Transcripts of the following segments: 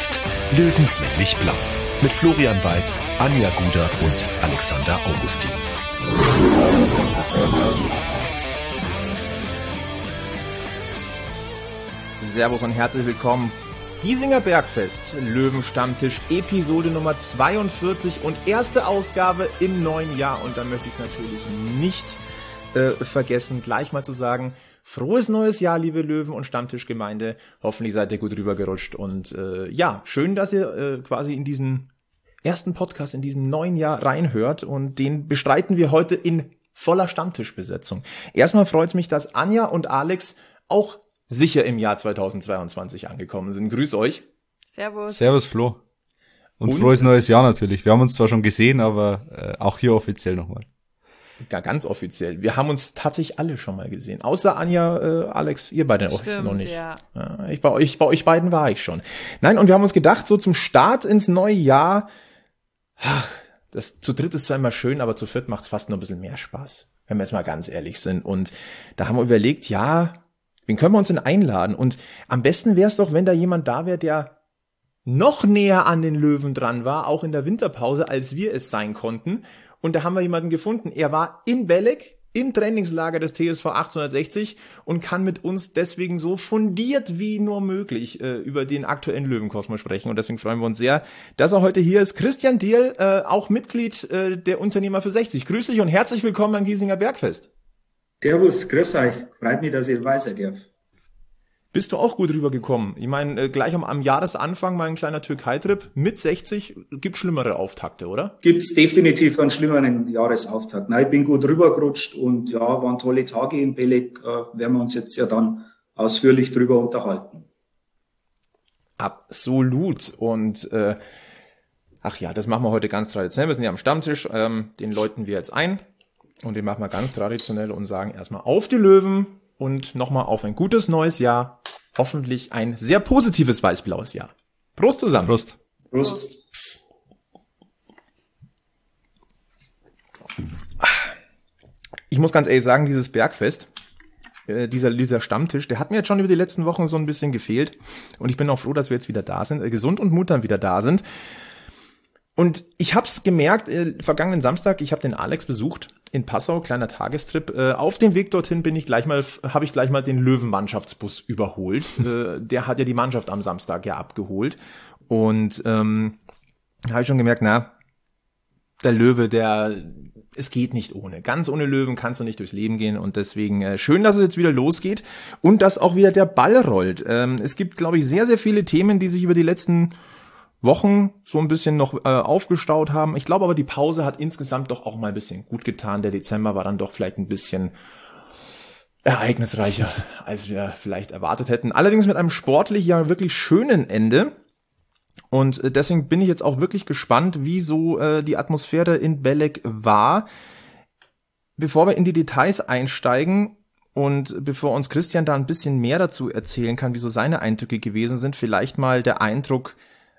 Bergfest. Löwenslänglich blau. Mit Florian Weiß, Anja Guder und Alexander Augustin. Servus und herzlich willkommen. Giesinger Bergfest, Löwenstammtisch, Episode Nummer 42 und erste Ausgabe im neuen Jahr. Und da möchte ich es natürlich nicht vergessen, gleich mal zu sagen, frohes neues Jahr, liebe Löwen- und Stammtischgemeinde. Hoffentlich seid ihr gut rübergerutscht. Und schön, dass ihr quasi in diesen ersten Podcast, in diesem neuen Jahr reinhört. Und den bestreiten wir heute in voller Stammtischbesetzung. Erstmal freut es mich, dass Anja und Alex auch sicher im Jahr 2022 angekommen sind. Grüß euch. Servus. Servus Flo. Und frohes neues Jahr natürlich. Wir haben uns zwar schon gesehen, aber auch hier offiziell nochmal. Ja, ganz offiziell. Wir haben uns tatsächlich alle schon mal gesehen. Außer Anja, Alex, ihr beide auch noch nicht. Ja. Bei euch beiden war ich schon. Nein, und wir haben uns gedacht, so zum Start ins neue Jahr, das zu dritt ist zwar immer schön, aber zu viert macht es fast noch ein bisschen mehr Spaß, wenn wir jetzt mal ganz ehrlich sind. Und da haben wir überlegt, wen können wir uns denn einladen? Und am besten wäre es doch, wenn da jemand da wäre, der noch näher an den Löwen dran war, auch in der Winterpause, als wir es sein konnten. Und da haben wir jemanden gefunden. Er war in Belek im Trainingslager des TSV 1860 und kann mit uns deswegen so fundiert wie nur möglich über den aktuellen Löwenkosmos sprechen. Und deswegen freuen wir uns sehr, dass er heute hier ist. Christian Dierl, auch Mitglied der Unternehmer für 60. Grüß dich und herzlich willkommen beim Giesinger Bergfest. Servus, grüß euch. Freut mich, dass ich dabei sein darf. Bist du auch gut rübergekommen? Ich meine, gleich am Jahresanfang mal ein kleiner Türkei-Trip mit 60. Gibt schlimmere Auftakte, oder? Gibt's definitiv einen schlimmeren Jahresauftakt. Nein, ich bin gut rübergerutscht und waren tolle Tage in Belek. Werden wir uns jetzt ja dann ausführlich drüber unterhalten. Absolut. Und das machen wir heute ganz traditionell. Wir sind ja am Stammtisch. Den läuten wir jetzt ein. Und den machen wir ganz traditionell und sagen erstmal auf die Löwen und nochmal auf ein gutes neues Jahr. Hoffentlich ein sehr positives weiß-blaues Jahr. Prost zusammen. Prost. Prost. Ich muss ganz ehrlich sagen, dieses Bergfest, dieser Stammtisch, der hat mir jetzt schon über die letzten Wochen so ein bisschen gefehlt. Und ich bin auch froh, dass wir jetzt wieder da sind, gesund und munter wieder da sind. Und ich hab's gemerkt, vergangenen Samstag, ich habe den Alex besucht in Passau, kleiner Tagestrip. Auf dem Weg dorthin habe ich gleich mal den Löwen-Mannschaftsbus überholt. Der hat ja die Mannschaft am Samstag ja abgeholt. Und habe ich schon gemerkt, der Löwe, es geht nicht ohne. Ganz ohne Löwen kannst du nicht durchs Leben gehen. Und deswegen schön, dass es jetzt wieder losgeht und dass auch wieder der Ball rollt. Es gibt, glaube ich, sehr, sehr viele Themen, die sich über die letzten Wochen so ein bisschen noch aufgestaut haben. Ich glaube aber, die Pause hat insgesamt doch auch mal ein bisschen gut getan. Der Dezember war dann doch vielleicht ein bisschen ereignisreicher, als wir vielleicht erwartet hätten. Allerdings mit einem sportlich ja wirklich schönen Ende. Und deswegen bin ich jetzt auch wirklich gespannt, wie so die Atmosphäre in Belek war. Bevor wir in die Details einsteigen und bevor uns Christian da ein bisschen mehr dazu erzählen kann, wie so seine Eindrücke gewesen sind, vielleicht mal der Eindruck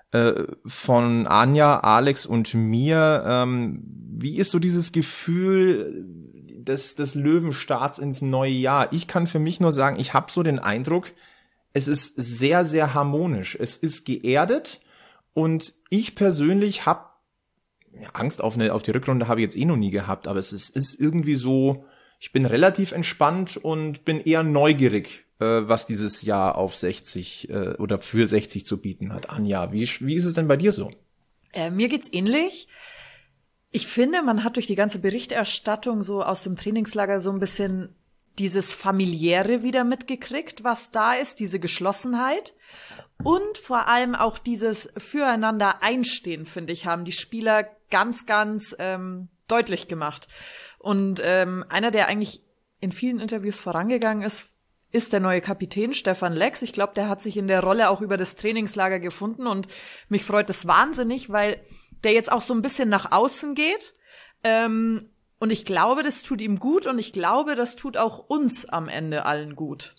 von Anja, Alex und mir. Wie ist so dieses Gefühl des Löwenstarts ins neue Jahr? Ich kann für mich nur sagen, ich habe so den Eindruck, es ist sehr, sehr harmonisch. Es ist geerdet und ich persönlich habe Angst auf die Rückrunde habe ich jetzt noch nie gehabt, aber es ist irgendwie so, ich bin relativ entspannt und bin eher neugierig, was dieses Jahr auf 60 oder für 60 zu bieten hat. Anja, wie ist es denn bei dir so? Mir geht's ähnlich. Ich finde, man hat durch die ganze Berichterstattung so aus dem Trainingslager so ein bisschen dieses Familiäre wieder mitgekriegt, was da ist, diese Geschlossenheit. Und vor allem auch dieses Füreinander einstehen, finde ich, haben die Spieler ganz, ganz deutlich gemacht. Und einer, der eigentlich in vielen Interviews vorangegangen ist der neue Kapitän Stefan Lex. Ich glaube, der hat sich in der Rolle auch über das Trainingslager gefunden und mich freut das wahnsinnig, weil der jetzt auch so ein bisschen nach außen geht. Und ich glaube, das tut ihm gut und ich glaube, das tut auch uns am Ende allen gut.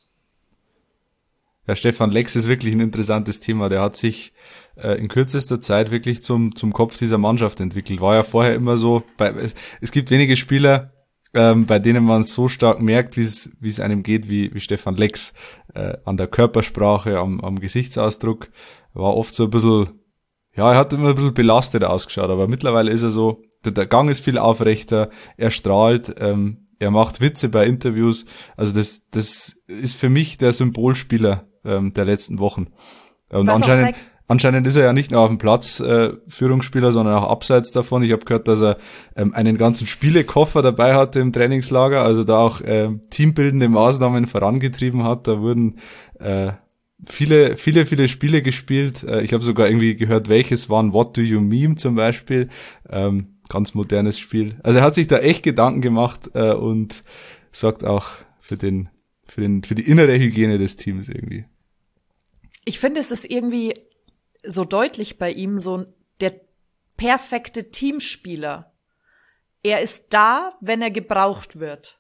Ja, Stefan Lex ist wirklich ein interessantes Thema. Der hat sich in kürzester Zeit wirklich zum Kopf dieser Mannschaft entwickelt. War ja vorher immer so, es gibt wenige Spieler, bei denen man so stark merkt, wie es einem geht, wie Stefan Lex, an der Körpersprache, am Gesichtsausdruck. war oft so ein bisschen, ja, er hat immer ein bisschen belastet ausgeschaut, aber mittlerweile ist er so, der Gang ist viel aufrechter, er strahlt, er macht Witze bei Interviews, also das ist für mich der Symbolspieler der letzten Wochen. Und anscheinend ist er ja nicht nur auf dem Platz Führungsspieler, sondern auch abseits davon. Ich habe gehört, dass er einen ganzen Spielekoffer dabei hatte im Trainingslager, also da auch teambildende Maßnahmen vorangetrieben hat. Da wurden viele Spiele gespielt. Ich habe sogar irgendwie gehört, welches waren What Do You Meme zum Beispiel. Ganz modernes Spiel. Also er hat sich da echt Gedanken gemacht und sorgt auch für die innere Hygiene des Teams irgendwie. Ich finde, es ist irgendwie so deutlich bei ihm, so der perfekte Teamspieler. Er ist da, wenn er gebraucht wird.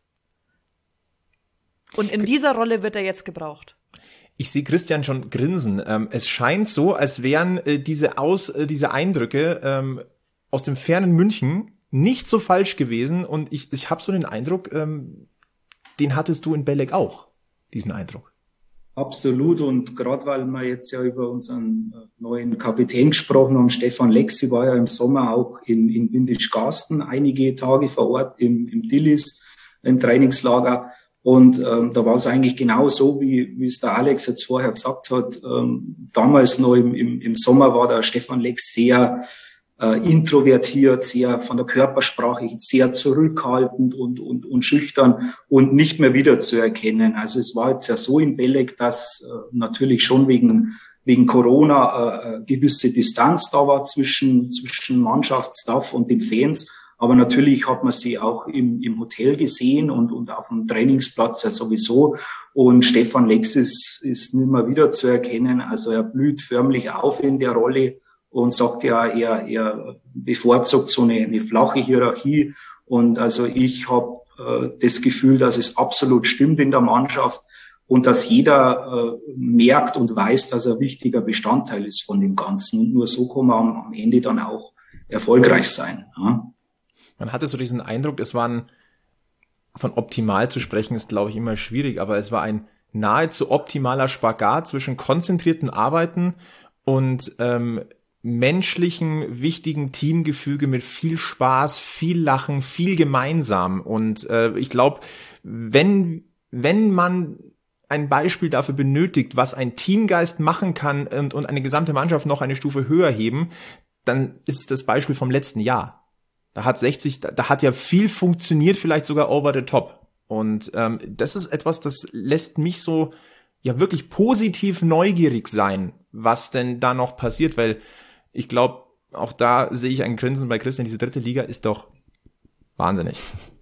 Und in dieser Rolle wird er jetzt gebraucht. Ich sehe Christian schon grinsen. Es scheint so, als wären diese Eindrücke aus dem fernen München nicht so falsch gewesen. Und ich habe so den Eindruck, den hattest du in Belek auch, diesen Eindruck. Absolut, und gerade weil wir jetzt ja über unseren neuen Kapitän gesprochen haben, Stefan Lexi war ja im Sommer auch in Windischgarsten einige Tage vor Ort im Dillis, im Trainingslager, und da war es eigentlich genau so, wie es der Alex jetzt vorher gesagt hat. Damals noch im Sommer war der Stefan Lex sehr introvertiert, sehr von der Körpersprache sehr zurückhaltend und schüchtern und nicht mehr wiederzuerkennen. Also es war jetzt ja so in Belek, dass natürlich schon wegen Corona gewisse Distanz da war zwischen Mannschaftsstaff und den Fans. Aber natürlich hat man sie auch im Hotel gesehen und auf dem Trainingsplatz ja sowieso. Und Stefan Lex ist nicht mehr wiederzuerkennen. Also er blüht förmlich auf in der Rolle und sagt ja, er bevorzugt so eine flache Hierarchie. Und also ich habe das Gefühl, dass es absolut stimmt in der Mannschaft und dass jeder merkt und weiß, dass er ein wichtiger Bestandteil ist von dem Ganzen. Und nur so kann man am Ende dann auch erfolgreich sein. Ja. Man hatte so diesen Eindruck, von optimal zu sprechen ist, glaube ich, immer schwierig, aber es war ein nahezu optimaler Spagat zwischen konzentrierten Arbeiten und menschlichen, wichtigen Teamgefüge mit viel Spaß, viel Lachen, viel gemeinsam. Und ich glaube, wenn man ein Beispiel dafür benötigt, was ein Teamgeist machen kann und eine gesamte Mannschaft noch eine Stufe höher heben, dann ist es das Beispiel vom letzten Jahr. Da hat ja viel funktioniert, vielleicht sogar over the top. Und das ist etwas, das lässt mich so ja wirklich positiv neugierig sein, was denn da noch passiert, weil ich glaube, auch da sehe ich ein Grinsen bei Christian. Diese dritte Liga ist doch wahnsinnig.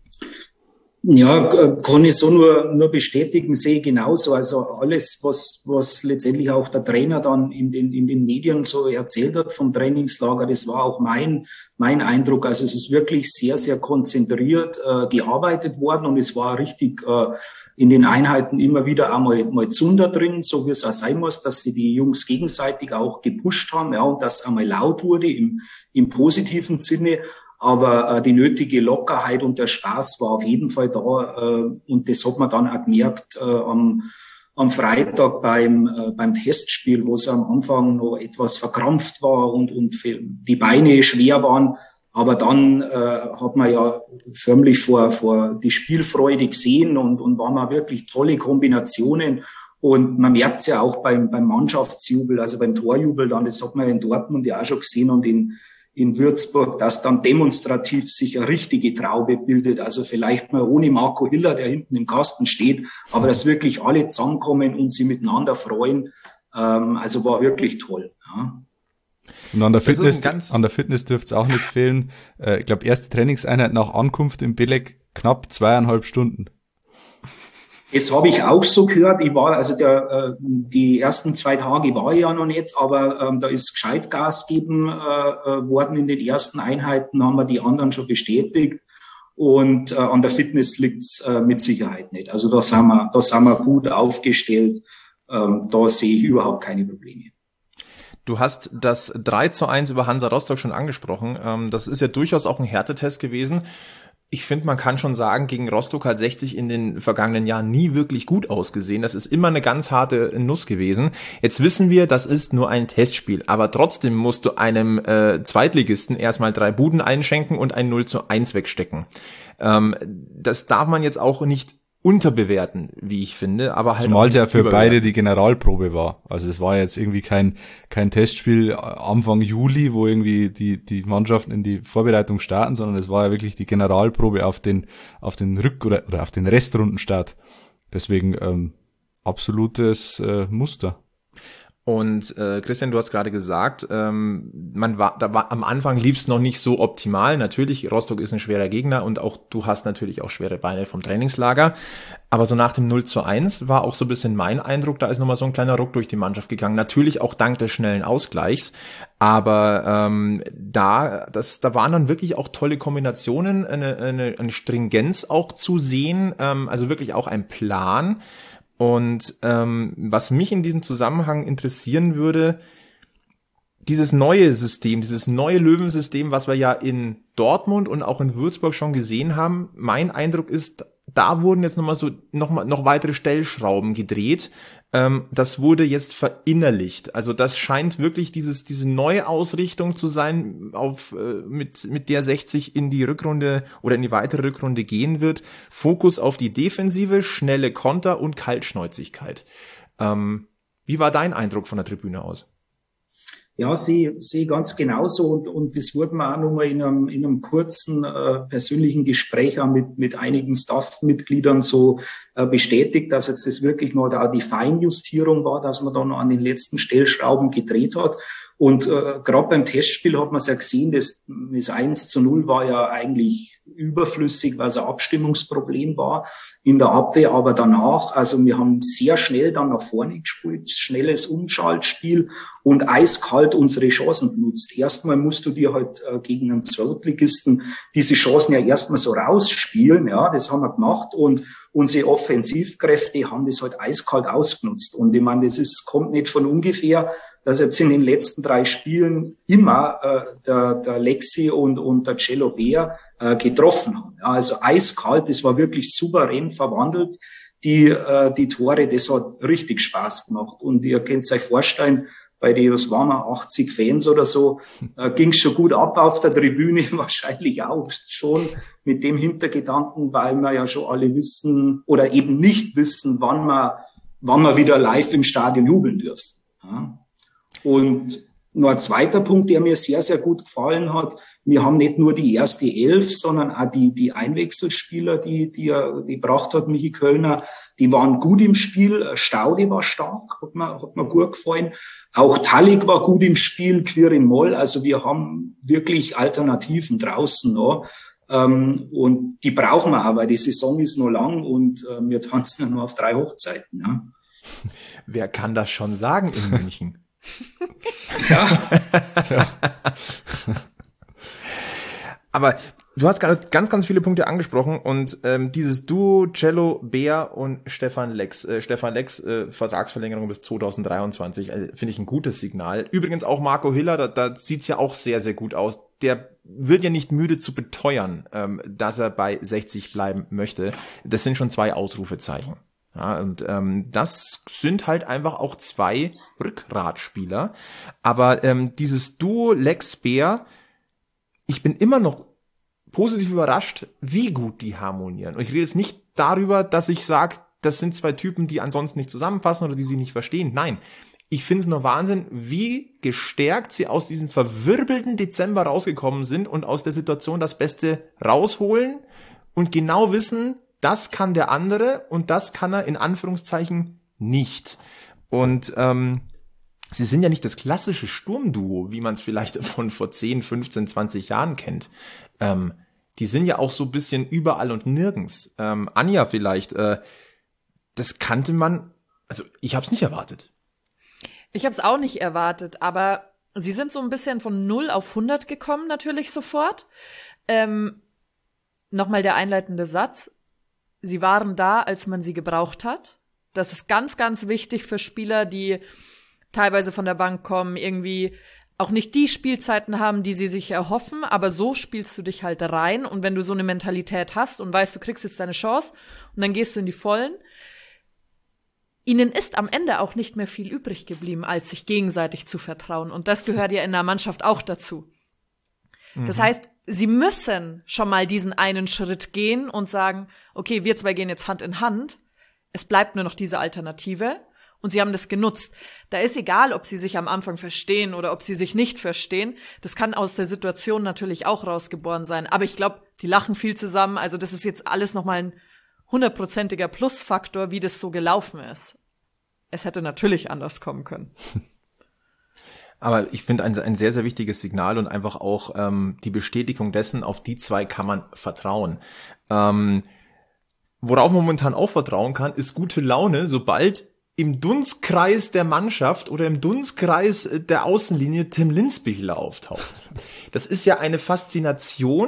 Ja, kann ich so nur bestätigen, sehe ich genauso. Also alles, was letztendlich auch der Trainer dann in den Medien so erzählt hat vom Trainingslager, das war auch mein Eindruck. Also es ist wirklich sehr, sehr konzentriert gearbeitet worden und es war richtig in den Einheiten immer wieder einmal Zunder drin, so wie es auch sein muss, dass sie die Jungs gegenseitig auch gepusht haben, ja, und dass einmal laut wurde im positiven Sinne. Aber die nötige Lockerheit und der Spaß war auf jeden Fall da. Und das hat man dann auch gemerkt am Freitag beim Testspiel, wo es am Anfang noch etwas verkrampft war und die Beine schwer waren. Aber dann hat man ja förmlich vor die Spielfreude gesehen und waren mal wirklich tolle Kombinationen. Und man merkt es ja auch beim Mannschaftsjubel, also beim Torjubel dann, das hat man in Dortmund ja auch schon gesehen und in Würzburg, dass dann demonstrativ sich eine richtige Traube bildet. Also vielleicht mal ohne Marco Hiller, der hinten im Kasten steht, aber dass wirklich alle zusammenkommen und sie miteinander freuen. Also war wirklich toll. Ja. Und an der Fitness dürfte es auch nicht fehlen. Ich glaube, erste Trainingseinheit nach Ankunft in Belek knapp 2,5 Stunden. Das habe ich auch so gehört. Ich war, also die ersten 2 Tage war ich ja noch nicht, aber da ist gescheit Gas gegeben worden in den ersten Einheiten, haben wir die anderen schon bestätigt. Und an der Fitness liegt's mit Sicherheit nicht. Also da sind wir gut aufgestellt. Da sehe ich überhaupt keine Probleme. Du hast das 3:1 über Hansa Rostock schon angesprochen. Das ist ja durchaus auch ein Härtetest gewesen. Ich finde, man kann schon sagen, gegen Rostock hat 60 in den vergangenen Jahren nie wirklich gut ausgesehen. Das ist immer eine ganz harte Nuss gewesen. Jetzt wissen wir, das ist nur ein Testspiel. Aber trotzdem musst du einem Zweitligisten erstmal 3 Buden einschenken und ein 0:1 wegstecken. Das darf man jetzt auch nicht unterbewerten, wie ich finde, aber halt. Zumal es ja für beide die Generalprobe war. Also es war jetzt irgendwie kein Testspiel Anfang Juli, wo irgendwie die Mannschaften in die Vorbereitung starten, sondern es war ja wirklich die Generalprobe auf den Rück- oder auf den Restrundenstart. Deswegen absolutes Muster. Und Christian, du hast gerade gesagt, am Anfang lief es noch nicht so optimal. Natürlich, Rostock ist ein schwerer Gegner und auch du hast natürlich auch schwere Beine vom Trainingslager. Aber so nach dem 0:1 war auch so ein bisschen mein Eindruck, da ist nochmal so ein kleiner Ruck durch die Mannschaft gegangen. Natürlich auch dank des schnellen Ausgleichs. Aber da waren dann wirklich auch tolle Kombinationen, eine Stringenz auch zu sehen, also wirklich auch ein Plan. Und was mich in diesem Zusammenhang interessieren würde, dieses neue System, dieses neue Löwensystem, was wir ja in Dortmund und auch in Würzburg schon gesehen haben, mein Eindruck ist, da wurden jetzt noch weitere Stellschrauben gedreht. Das wurde jetzt verinnerlicht. Also das scheint wirklich diese neue Ausrichtung zu sein, mit der 60 in die Rückrunde oder in die weitere Rückrunde gehen wird. Fokus auf die Defensive, schnelle Konter und Kaltschnäuzigkeit. Wie war dein Eindruck von der Tribüne aus? Ja, sehe ganz genauso und das wurde mir auch nochmal in einem kurzen persönlichen Gespräch auch mit einigen Staff-Mitgliedern so bestätigt, dass jetzt das wirklich noch da die Feinjustierung war, dass man da noch an den letzten Stellschrauben gedreht hat. Und gerade beim Testspiel hat man es ja gesehen, das 1:0 war ja eigentlich überflüssig, weil es ein Abstimmungsproblem war in der Abwehr. Aber danach, also wir haben sehr schnell dann nach vorne gespielt, schnelles Umschaltspiel und eiskalt unsere Chancen benutzt. Erstmal musst du dir halt gegen einen Zweitligisten diese Chancen ja erstmal so rausspielen. Ja, das haben wir gemacht und unsere Offensivkräfte haben das halt eiskalt ausgenutzt. Und ich meine, kommt nicht von ungefähr, dass jetzt in den letzten 3 Spielen immer der Lexi und der Cello Bär getroffen haben. Ja, also eiskalt, das war wirklich souverän verwandelt, die Tore, das hat richtig Spaß gemacht. Und ihr könnt euch vorstellen, bei den, was waren wir, 80 Fans oder so, ging es schon gut ab auf der Tribüne, wahrscheinlich auch schon mit dem Hintergedanken, weil wir ja schon alle wissen oder eben nicht wissen, wann wir wieder live im Stadion jubeln dürfen. Ja. Und noch ein zweiter Punkt, der mir sehr, sehr gut gefallen hat. Wir haben nicht nur die erste 11, sondern auch die Einwechselspieler, die er gebracht hat, Michi Kölner, die waren gut im Spiel. Staude war stark, hat mir gut gefallen. Auch Tallig war gut im Spiel, Quirin Moll. Also wir haben wirklich Alternativen draußen noch. Und die brauchen wir auch, weil die Saison ist noch lang und wir tanzen ja nur auf 3 Hochzeiten. Ja. Wer kann das schon sagen in München? Ja. Aber du hast gerade ganz, ganz viele Punkte angesprochen und dieses Duo Cello Bär und Stefan Lex. Vertragsverlängerung bis 2023, finde ich ein gutes Signal. Übrigens auch Marco Hiller, da sieht's ja auch sehr, sehr gut aus. Der wird ja nicht müde zu beteuern, dass er bei 60 bleiben möchte. Das sind schon 2 Ausrufezeichen. Ja, und das sind halt einfach auch 2 Rückgratspieler. Aber dieses Duo Lex Bär, ich bin immer noch positiv überrascht, wie gut die harmonieren. Und ich rede jetzt nicht darüber, dass ich sage, das sind 2 Typen, die ansonsten nicht zusammenpassen oder die sie nicht verstehen. Nein, ich finde es nur Wahnsinn, wie gestärkt sie aus diesem verwirbelten Dezember rausgekommen sind und aus der Situation das Beste rausholen und genau wissen, das kann der andere und das kann er in Anführungszeichen nicht. Und sie sind ja nicht das klassische Sturmduo, wie man es vielleicht von vor 10, 15, 20 Jahren kennt. Die sind ja auch so ein bisschen überall und nirgends. Anja vielleicht, das kannte man, also ich habe es nicht erwartet. Ich habe es auch nicht erwartet, aber sie sind so ein bisschen von 0 auf 100 gekommen, natürlich sofort. Nochmal der einleitende Satz. Sie waren da, als man sie gebraucht hat. Das ist ganz, ganz wichtig für Spieler, die teilweise von der Bank kommen, irgendwie auch nicht die Spielzeiten haben, die sie sich erhoffen, aber so spielst du dich halt rein. Und wenn du so eine Mentalität hast und weißt, du kriegst jetzt deine Chance und dann gehst du in die Vollen, ihnen ist am Ende auch nicht mehr viel übrig geblieben, als sich gegenseitig zu vertrauen. Und das gehört ja in der Mannschaft auch dazu. Das heißt, sie müssen schon mal diesen einen Schritt gehen und sagen, okay, wir zwei gehen jetzt Hand in Hand. Es bleibt nur noch diese Alternative. Und sie haben das genutzt. Da ist egal, ob sie sich am Anfang verstehen oder ob sie sich nicht verstehen. Das kann aus der Situation natürlich auch rausgeboren sein. Aber ich glaube, die lachen viel zusammen. Also das ist jetzt alles nochmal ein 100%iger Plusfaktor, wie das so gelaufen ist. Es hätte natürlich anders kommen können. Aber ich finde ein sehr, sehr wichtiges Signal und einfach auch die Bestätigung dessen, auf die zwei kann man vertrauen. Worauf man momentan auch vertrauen kann, ist gute Laune, sobald im Dunstkreis der Mannschaft oder im Dunstkreis der Außenlinie Tim Linsbichler auftaucht. Das ist ja eine Faszination,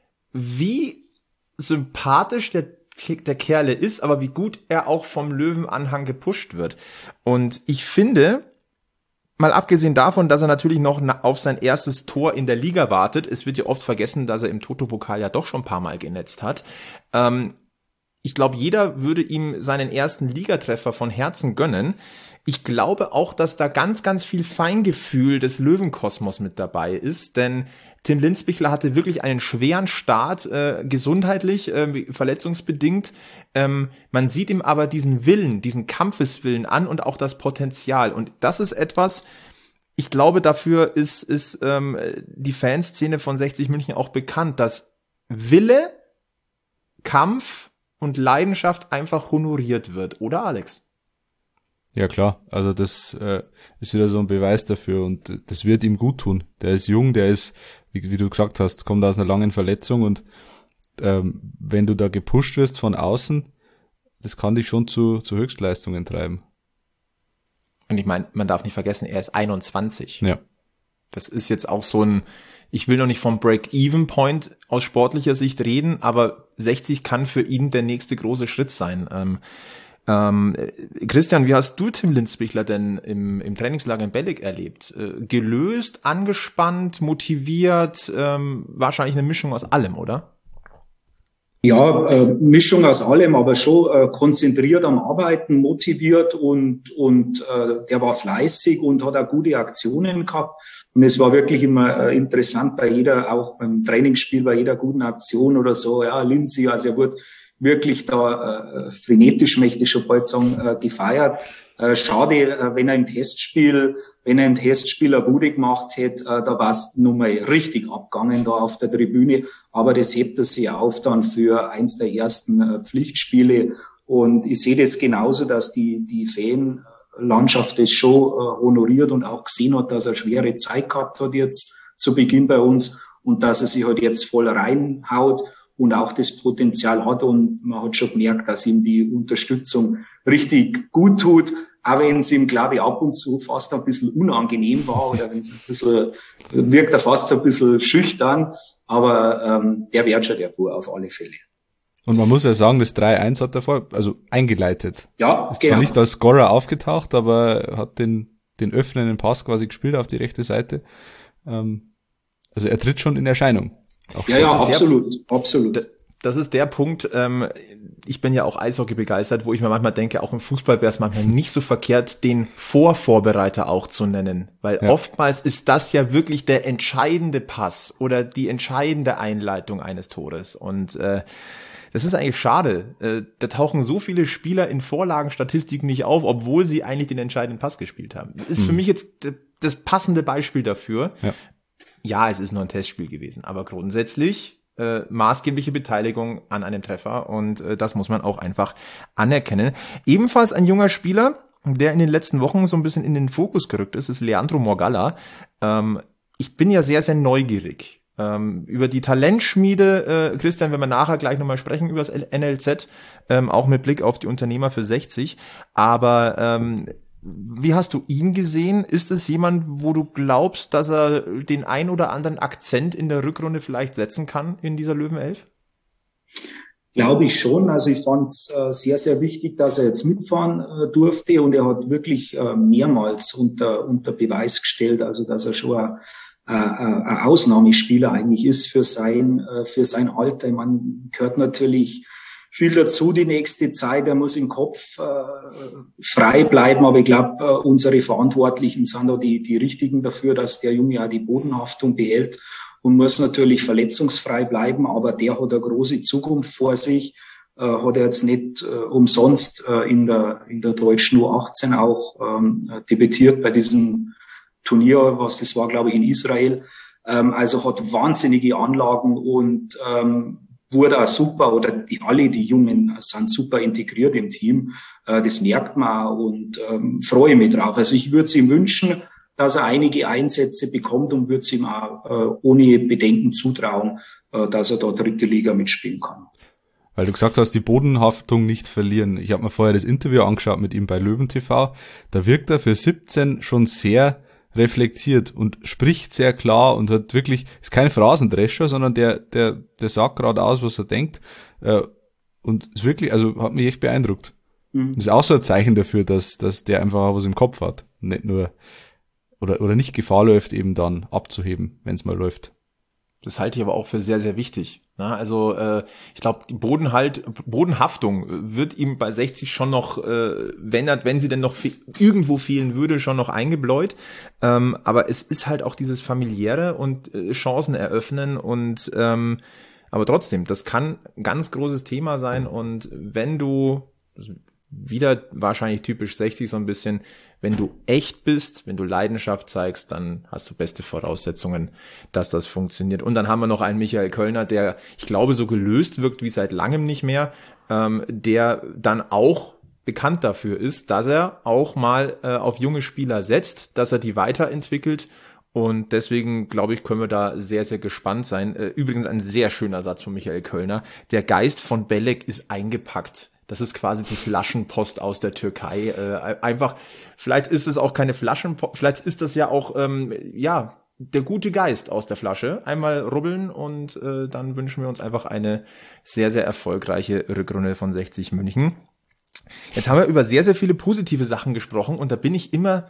wie sympathisch der Kerle ist, aber wie gut er auch vom Löwenanhang gepusht wird. Und ich finde, mal abgesehen davon, dass er natürlich noch auf sein erstes Tor in der Liga wartet, es wird ja oft vergessen, dass er im Toto-Pokal ja doch schon ein paar Mal genetzt hat. Ich glaube, jeder würde ihm seinen ersten Ligatreffer von Herzen gönnen. Ich glaube auch, dass da ganz, ganz viel Feingefühl des Löwenkosmos mit dabei ist, denn Tim Linsbichler hatte wirklich einen schweren Start, gesundheitlich, verletzungsbedingt. Man sieht ihm aber diesen Willen, diesen Kampfeswillen an und auch das Potenzial. Und das ist etwas, ich glaube, dafür ist die Fanszene von 60 München auch bekannt, dass Wille, Kampf und Leidenschaft einfach honoriert wird, oder Alex? Ja klar, also das ist wieder so ein Beweis dafür und das wird ihm gut tun. Der ist jung, der ist, wie du gesagt hast, kommt aus einer langen Verletzung und wenn du da gepusht wirst von außen, das kann dich schon zu Höchstleistungen treiben. Und ich meine, man darf nicht vergessen, er ist 21. Ja. Das ist jetzt auch so ein, ich will noch nicht vom Break-Even-Point aus sportlicher Sicht reden, aber 60 kann für ihn der nächste große Schritt sein. Christian, wie hast du Tim Linsbichler denn im Trainingslager in Belek erlebt? Gelöst, angespannt, motiviert, wahrscheinlich eine Mischung aus allem, oder? Ja, Mischung aus allem, aber schon konzentriert am Arbeiten, motiviert und der war fleißig und hat auch gute Aktionen gehabt. Und es war wirklich immer interessant bei jeder, auch beim Trainingsspiel, bei jeder guten Aktion oder so. Ja, Lindsay, also er wurde wirklich da frenetisch, möchte ich schon bald sagen, gefeiert. Schade, wenn er im Testspiel eine gute gemacht hätte, da war es nun mal richtig abgegangen da auf der Tribüne. Aber das hebt er sich auf dann für eins der ersten Pflichtspiele. Und ich sehe das genauso, dass die Fanlandschaft das schon honoriert und auch gesehen hat, dass er schwere Zeit gehabt hat jetzt zu Beginn bei uns und dass er sich halt jetzt voll reinhaut und auch das Potenzial hat. Und man hat schon gemerkt, dass ihm die Unterstützung richtig gut tut, auch wenn es ihm, glaube ich, ab und zu fast ein bisschen unangenehm war oder wenn es ein bisschen, wirkt er fast so ein bisschen schüchtern, aber der wird schon der Bub auf alle Fälle. Und man muss ja sagen, das 3-1 hat er eingeleitet. Ja, ist genau. Zwar nicht als Scorer aufgetaucht, aber hat den öffnenden Pass quasi gespielt auf die rechte Seite. Also er tritt schon in Erscheinung. Ja, absolut. Das ist der Punkt, ich bin ja auch Eishockey begeistert, wo ich mir manchmal denke, auch im Fußball wäre es manchmal nicht so verkehrt, den Vorvorbereiter auch zu nennen. Weil oftmals ist das ja wirklich der entscheidende Pass oder die entscheidende Einleitung eines Tores. Und das ist eigentlich schade. Da tauchen so viele Spieler in Vorlagenstatistiken nicht auf, obwohl sie eigentlich den entscheidenden Pass gespielt haben. Das ist für mich jetzt das passende Beispiel dafür. Ja, es ist nur ein Testspiel gewesen, aber grundsätzlich maßgebliche Beteiligung an einem Treffer und das muss man auch einfach anerkennen. Ebenfalls ein junger Spieler, der in den letzten Wochen so ein bisschen in den Fokus gerückt ist Leandro Morgalla. Ich bin ja sehr, sehr neugierig. Über die Talentschmiede, Christian, wenn wir nachher gleich nochmal sprechen, über das NLZ, auch mit Blick auf die Unternehmer für 60. Aber wie hast du ihn gesehen? Ist es jemand, wo du glaubst, dass er den ein oder anderen Akzent in der Rückrunde vielleicht setzen kann in dieser Löwenelf? Glaube ich schon. Also ich fand es sehr, sehr wichtig, dass er jetzt mitfahren durfte, und er hat wirklich mehrmals unter Beweis gestellt, also dass er schon ein Ausnahmespieler eigentlich ist für sein Alter. Man gehört natürlich viel dazu die nächste Zeit. Er muss im Kopf frei bleiben, aber ich glaube, unsere Verantwortlichen sind da die Richtigen dafür, dass der Junge auch die Bodenhaftung behält, und muss natürlich verletzungsfrei bleiben, aber der hat eine große Zukunft vor sich. Hat er jetzt nicht umsonst in der deutschen U18 auch debütiert bei diesem Turnier, was das war, glaube ich, in Israel. Also hat wahnsinnige Anlagen und wurde auch super, oder alle die Jungen sind super integriert im Team. Das merkt man auch, und freue mich drauf. Also ich würde es ihm wünschen, dass er einige Einsätze bekommt, und würde es ihm auch ohne Bedenken zutrauen, dass er da dritte Liga mitspielen kann. Weil du gesagt hast, die Bodenhaftung nicht verlieren. Ich habe mir vorher das Interview angeschaut mit ihm bei Löwen TV. Da wirkt er für 17 schon sehr reflektiert und spricht sehr klar und hat wirklich, ist kein Phrasendrescher, sondern der sagt gerade aus, was er denkt. Und ist wirklich, also hat mich echt beeindruckt. Das ist auch so ein Zeichen dafür, dass der einfach was im Kopf hat. Nicht nur, oder nicht Gefahr läuft, eben dann abzuheben, wenn es mal läuft. Das halte ich aber auch für sehr, sehr wichtig. Na, also ich glaube, die Bodenhaftung wird ihm bei 60 schon noch, wenn sie denn noch irgendwo fehlen würde, schon noch eingebläut. Aber es ist halt auch dieses familiäre und Chancen eröffnen, und aber trotzdem, das kann ein ganz großes Thema sein. Und wenn du, wieder wahrscheinlich typisch 60 so ein bisschen, wenn du echt bist, wenn du Leidenschaft zeigst, dann hast du beste Voraussetzungen, dass das funktioniert. Und dann haben wir noch einen Michael Kölner, der, ich glaube, so gelöst wirkt wie seit langem nicht mehr, der dann auch bekannt dafür ist, dass er auch mal auf junge Spieler setzt, dass er die weiterentwickelt. Und deswegen, glaube ich, können wir da sehr, sehr gespannt sein. Übrigens ein sehr schöner Satz von Michael Kölner. Der Geist von Belek ist eingepackt. Das ist quasi die Flaschenpost aus der Türkei. Einfach, vielleicht ist es auch keine Flaschenpost, vielleicht ist das ja auch, der gute Geist aus der Flasche. Einmal rubbeln, und dann wünschen wir uns einfach eine sehr, sehr erfolgreiche Rückrunde von 60 München. Jetzt haben wir über sehr, sehr viele positive Sachen gesprochen, und da bin ich immer,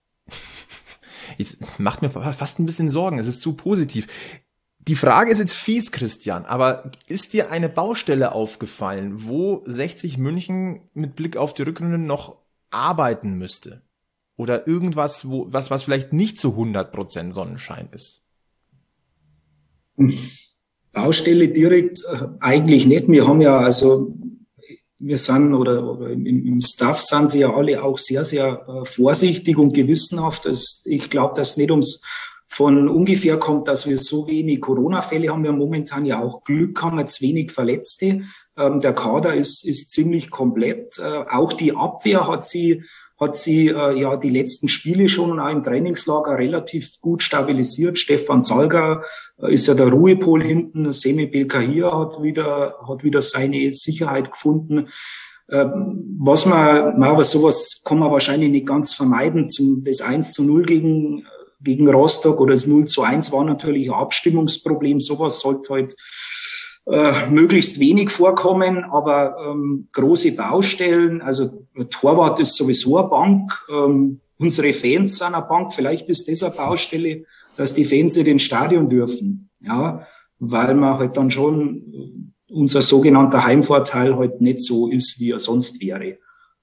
es macht mir fast ein bisschen Sorgen, es ist zu positiv. Die Frage ist jetzt fies, Christian, aber ist dir eine Baustelle aufgefallen, wo 60 München mit Blick auf die Rückrunde noch arbeiten müsste? Oder irgendwas, was vielleicht nicht zu 100% Sonnenschein ist? Baustelle direkt eigentlich nicht. Wir haben ja, also wir sind, oder im Staff sind sie ja alle auch sehr, sehr vorsichtig und gewissenhaft. Ich glaube, dass nicht von ungefähr kommt, dass wir so wenig Corona-Fälle haben. Wir momentan ja auch Glück, haben jetzt wenig Verletzte. Der Kader ist ziemlich komplett. Auch die Abwehr hat sie die letzten Spiele schon und auch im Trainingslager relativ gut stabilisiert. Stefan Salga ist ja der Ruhepol hinten. Semi Belkahir hat wieder seine Sicherheit gefunden. Aber sowas kann man wahrscheinlich nicht ganz vermeiden. Das 1:0 gegen Rostock oder das 0:1 war natürlich ein Abstimmungsproblem. Sowas sollte halt möglichst wenig vorkommen, aber große Baustellen, also Torwart ist sowieso eine Bank, unsere Fans sind eine Bank, vielleicht ist das eine Baustelle, dass die Fans nicht ins Stadion dürfen, ja, weil man halt dann schon unser sogenannter Heimvorteil halt nicht so ist, wie er sonst wäre.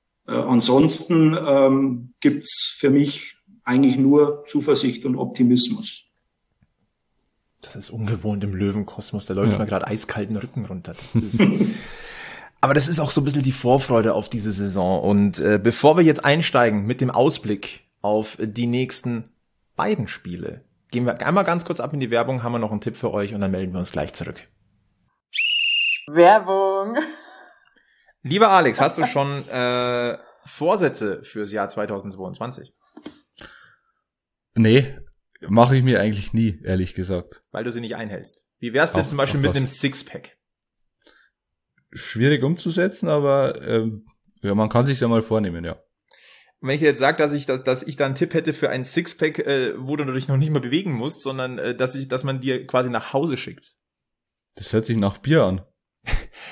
Ansonsten gibt's für mich eigentlich nur Zuversicht und Optimismus. Das ist ungewohnt im Löwenkosmos, da läuft mir gerade eiskalten Rücken runter. Aber das ist auch so ein bisschen die Vorfreude auf diese Saison. Und bevor wir jetzt einsteigen mit dem Ausblick auf die nächsten beiden Spiele, gehen wir einmal ganz kurz ab in die Werbung, haben wir noch einen Tipp für euch, und dann melden wir uns gleich zurück. Werbung. Lieber Alex, hast du schon Vorsätze fürs Jahr 2022? Nee, mache ich mir eigentlich nie, ehrlich gesagt. Weil du sie nicht einhältst. Wie wär's denn zum Beispiel mit einem Sixpack? Schwierig umzusetzen, aber man kann sich's ja mal vornehmen, ja. Und wenn ich dir jetzt sage, dass ich da einen Tipp hätte für ein Sixpack, wo du dich noch nicht mal bewegen musst, sondern dass man dir quasi nach Hause schickt. Das hört sich nach Bier an.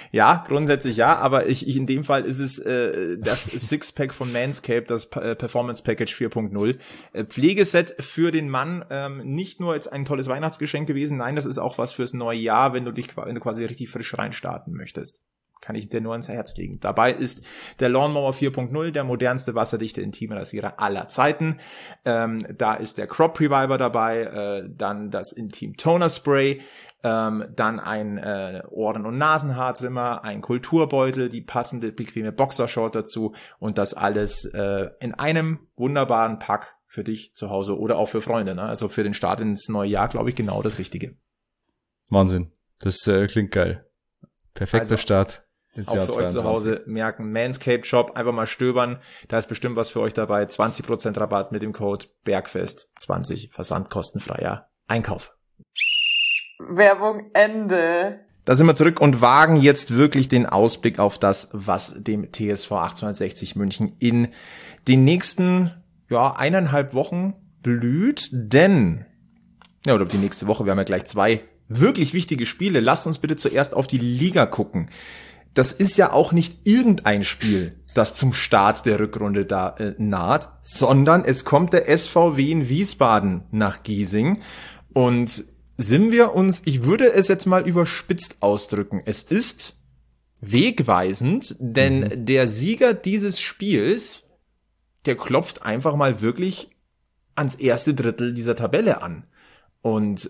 Ja, grundsätzlich ja, aber ich in dem Fall ist es das Sixpack von Manscaped, das Performance Package 4.0. Pflegeset für den Mann, nicht nur jetzt ein tolles Weihnachtsgeschenk gewesen, nein, das ist auch was fürs neue Jahr, wenn du quasi richtig frisch reinstarten möchtest. Kann ich dir nur ans Herz legen. Dabei ist der Lawnmower 4.0 der modernste wasserdichte Intimrasierer aller Zeiten. Da ist der Crop Reviver dabei, dann das Intim Toner Spray, dann ein Ohren- und Nasenhaartrimmer, ein Kulturbeutel, die passende bequeme Boxershort dazu und das alles in einem wunderbaren Pack für dich zu Hause oder auch für Freunde. Ne? Also für den Start ins neue Jahr, glaube ich, genau das Richtige. Wahnsinn. Das klingt geil. Perfekter Start. Auch für euch zu Hause merken, Manscaped Shop, einfach mal stöbern, da ist bestimmt was für euch dabei, 20% Rabatt mit dem Code Bergfest20, versandkostenfreier Einkauf. Werbung Ende. Da sind wir zurück und wagen jetzt wirklich den Ausblick auf das, was dem TSV 1860 München in den nächsten, 1,5 Wochen blüht, denn, oder die nächste Woche, wir haben ja gleich 2 wirklich wichtige Spiele. Lasst uns bitte zuerst auf die Liga gucken. Das ist ja auch nicht irgendein Spiel, das zum Start der Rückrunde da naht, sondern es kommt der SVW in Wiesbaden nach Giesing. Und sind wir uns, ich würde es jetzt mal überspitzt ausdrücken, es ist wegweisend, denn der Sieger dieses Spiels, der klopft einfach mal wirklich ans erste Drittel dieser Tabelle an. Und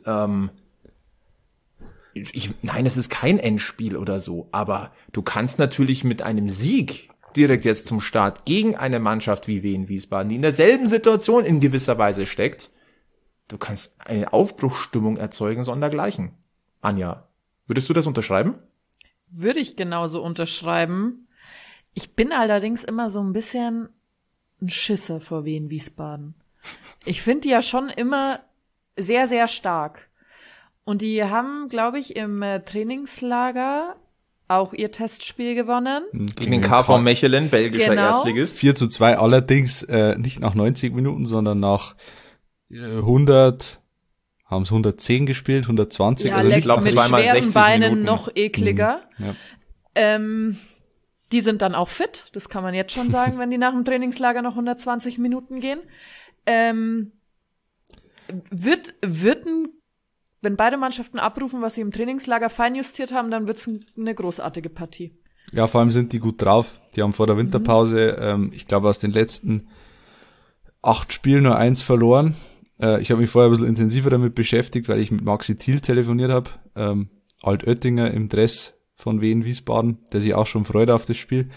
nein, es ist kein Endspiel oder so, aber du kannst natürlich mit einem Sieg direkt jetzt zum Start gegen eine Mannschaft wie Wien Wiesbaden, die in derselben Situation in gewisser Weise steckt, du kannst eine Aufbruchsstimmung erzeugen, sondergleichen. Anja, würdest du das unterschreiben? Würde ich genauso unterschreiben. Ich bin allerdings immer so ein bisschen ein Schisser vor Wien Wiesbaden. Ich finde die ja schon immer sehr, sehr stark. Und die haben, glaube ich, im Trainingslager auch ihr Testspiel gewonnen. Gegen den KV Mechelen, belgischer Erstligist. 4:2 allerdings nicht nach 90 Minuten, sondern nach 100, haben es 110 gespielt, 120. Ja, also ich nicht glaube, mit schweren 60 Beinen Minuten. noch ekliger. Ja. Die sind dann auch fit, das kann man jetzt schon sagen, wenn die nach dem Trainingslager noch 120 Minuten gehen. Wenn beide Mannschaften abrufen, was sie im Trainingslager feinjustiert haben, dann wird's eine großartige Partie. Ja, vor allem sind die gut drauf. Die haben vor der Winterpause, ich glaube, aus den letzten 8 Spielen nur 1 verloren. Ich habe mich vorher ein bisschen intensiver damit beschäftigt, weil ich mit Maxi Thiel telefoniert habe. Altöttinger im Dress von Wien Wiesbaden, der sich auch schon freut auf das Spiel.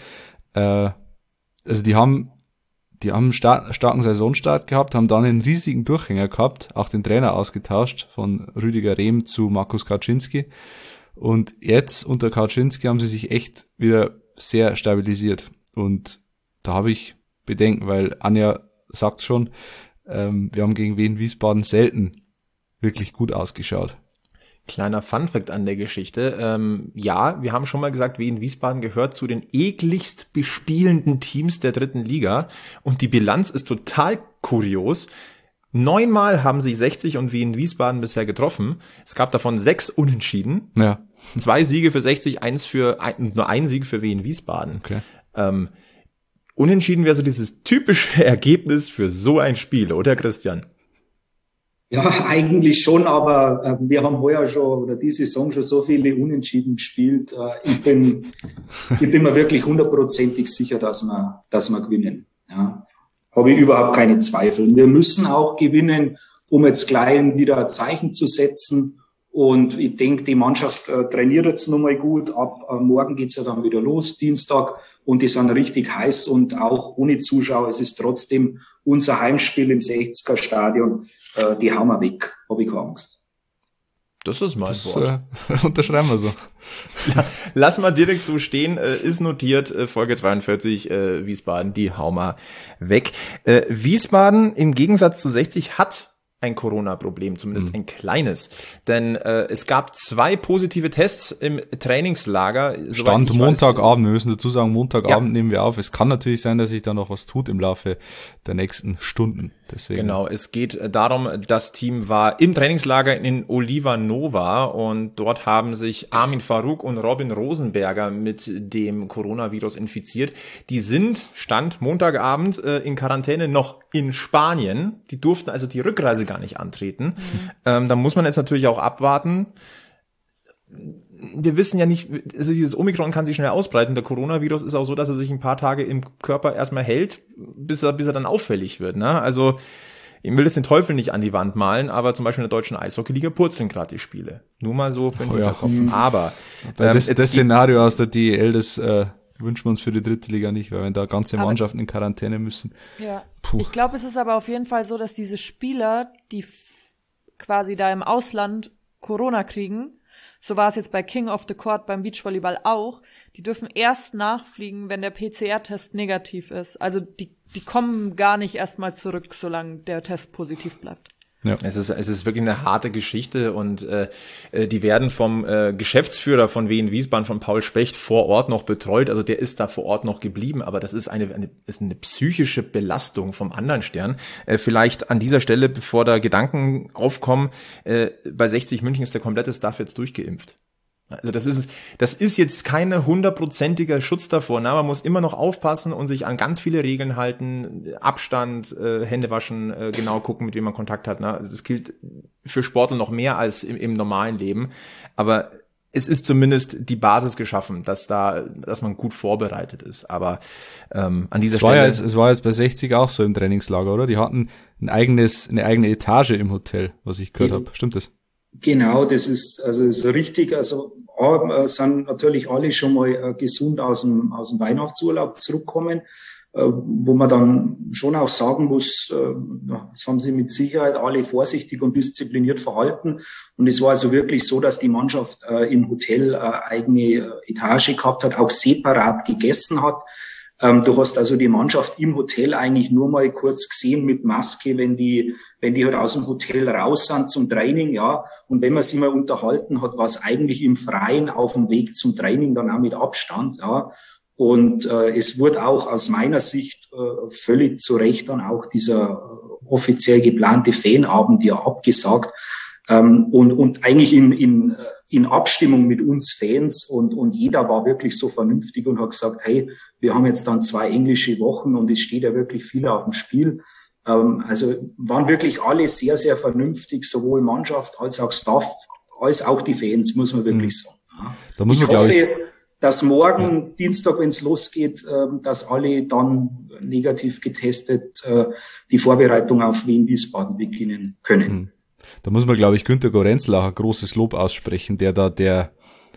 Also die haben einen starken Saisonstart gehabt, haben dann einen riesigen Durchhänger gehabt, auch den Trainer ausgetauscht von Rüdiger Rehm zu Markus Kaczynski. Und jetzt unter Kaczynski haben sie sich echt wieder sehr stabilisiert. Und da habe ich Bedenken, weil Anja sagt schon, wir haben gegen Wien Wiesbaden selten wirklich gut ausgeschaut. Kleiner Funfact an der Geschichte. Ja, wir haben schon mal gesagt, Wien Wiesbaden gehört zu den ekligst bespielenden Teams der 3. Liga. Und die Bilanz ist total kurios. 9-mal haben sich 60 und Wien Wiesbaden bisher getroffen. Es gab davon 6 Unentschieden. Ja. 2 Siege für 60, nur ein Sieg für Wien Wiesbaden. Okay. Unentschieden wäre so dieses typische Ergebnis für so ein Spiel, oder Christian? Ja, eigentlich schon, aber wir haben heuer schon oder diese Saison schon so viele Unentschieden gespielt. Ich bin mir wirklich 100%ig sicher, dass wir gewinnen. Ja, habe ich überhaupt keine Zweifel. Wir müssen auch gewinnen, um jetzt gleich wieder ein Zeichen zu setzen. Und ich denke, die Mannschaft trainiert jetzt nochmal gut. Ab morgen geht's ja dann wieder los, Dienstag. Und die sind richtig heiß und auch ohne Zuschauer. Es ist trotzdem unser Heimspiel im 60er Stadion. Die hauen wir weg, habe ich keine Angst. Das ist mein Wort. Unterschreiben wir so. Lass mal direkt so stehen, ist notiert, Folge 42, Wiesbaden, die hauen wir weg. Wiesbaden im Gegensatz zu 60 hat ein Corona-Problem, zumindest ein kleines. Denn es gab 2 positive Tests im Trainingslager. Stand Montagabend, wir müssen dazu sagen, Montagabend nehmen wir auf. Es kann natürlich sein, dass sich da noch was tut im Laufe der nächsten Stunden. Deswegen. Genau, es geht darum, das Team war im Trainingslager in Oliva Nova und dort haben sich Armin Faruk und Robin Rosenberger mit dem Coronavirus infiziert. Die sind, Stand Montagabend, in Quarantäne noch in Spanien. Die durften also die Rückreise gar nicht antreten. Da muss man jetzt natürlich auch abwarten. Wir wissen ja nicht, also dieses Omikron kann sich schnell ausbreiten. Der Coronavirus ist auch so, dass er sich ein paar Tage im Körper erstmal hält, bis er dann auffällig wird. Ne? Also ich will jetzt den Teufel nicht an die Wand malen, aber zum Beispiel in der deutschen Eishockeyliga purzeln gerade die Spiele. Nur mal so für den Hinterkopf. Aber das Szenario aus der DEL, das wünschen wir uns für die dritte Liga nicht, weil wenn da ganze Mannschaften in Quarantäne müssen. Ja. Ich glaube, es ist aber auf jeden Fall so, dass diese Spieler, die quasi da im Ausland Corona kriegen, so war es jetzt bei King of the Court beim Beachvolleyball auch, die dürfen erst nachfliegen, wenn der PCR-Test negativ ist. Also die kommen gar nicht erstmal zurück, solange der Test positiv bleibt. Ja. Es ist wirklich eine harte Geschichte und die werden vom Geschäftsführer von Wien Wiesbaden, von Paul Specht, vor Ort noch betreut. Also der ist da vor Ort noch geblieben, aber das ist eine psychische Belastung vom anderen Stern. Vielleicht an dieser Stelle, bevor da Gedanken aufkommen, bei 60 München ist der komplette Staff jetzt durchgeimpft. Also das ist jetzt keine 100%iger Schutz davor. Na, man muss immer noch aufpassen und sich an ganz viele Regeln halten, Abstand, Hände waschen, genau gucken, mit wem man Kontakt hat. Na, also das gilt für Sportler noch mehr als im normalen Leben. Aber es ist zumindest die Basis geschaffen, dass man gut vorbereitet ist. Aber an dieser Stelle. Es war jetzt bei 60 auch so im Trainingslager, oder? Die hatten eine eigene Etage im Hotel, was ich gehört habe. Stimmt das? Genau, das ist richtig. Also sind natürlich alle schon mal gesund aus dem Weihnachtsurlaub zurückkommen, wo man dann schon auch sagen muss, das haben sie mit Sicherheit alle vorsichtig und diszipliniert verhalten. Und es war also wirklich so, dass die Mannschaft im Hotel eigene Etage gehabt hat, auch separat gegessen hat. Du hast also die Mannschaft im Hotel eigentlich nur mal kurz gesehen mit Maske, wenn die halt aus dem Hotel raus sind zum Training, ja. Und wenn man sich mal unterhalten hat, war es eigentlich im Freien auf dem Weg zum Training, dann auch mit Abstand, ja. Und es wurde auch aus meiner Sicht völlig zu Recht dann auch dieser offiziell geplante Fanabend ja abgesagt. Und eigentlich in Abstimmung mit uns Fans und jeder war wirklich so vernünftig und hat gesagt, hey, wir haben jetzt dann 2 englische Wochen und es steht ja wirklich viel auf dem Spiel. Also waren wirklich alle sehr, sehr vernünftig, sowohl Mannschaft als auch Staff, als auch die Fans, muss man wirklich sagen. Ja. Da muss man, ich hoffe, dass morgen, Dienstag, wenn es losgeht, dass alle dann negativ getestet die Vorbereitung auf Wien-Wiesbaden beginnen können. Da muss man, glaube ich, Günter Gorenzel auch ein großes Lob aussprechen, der der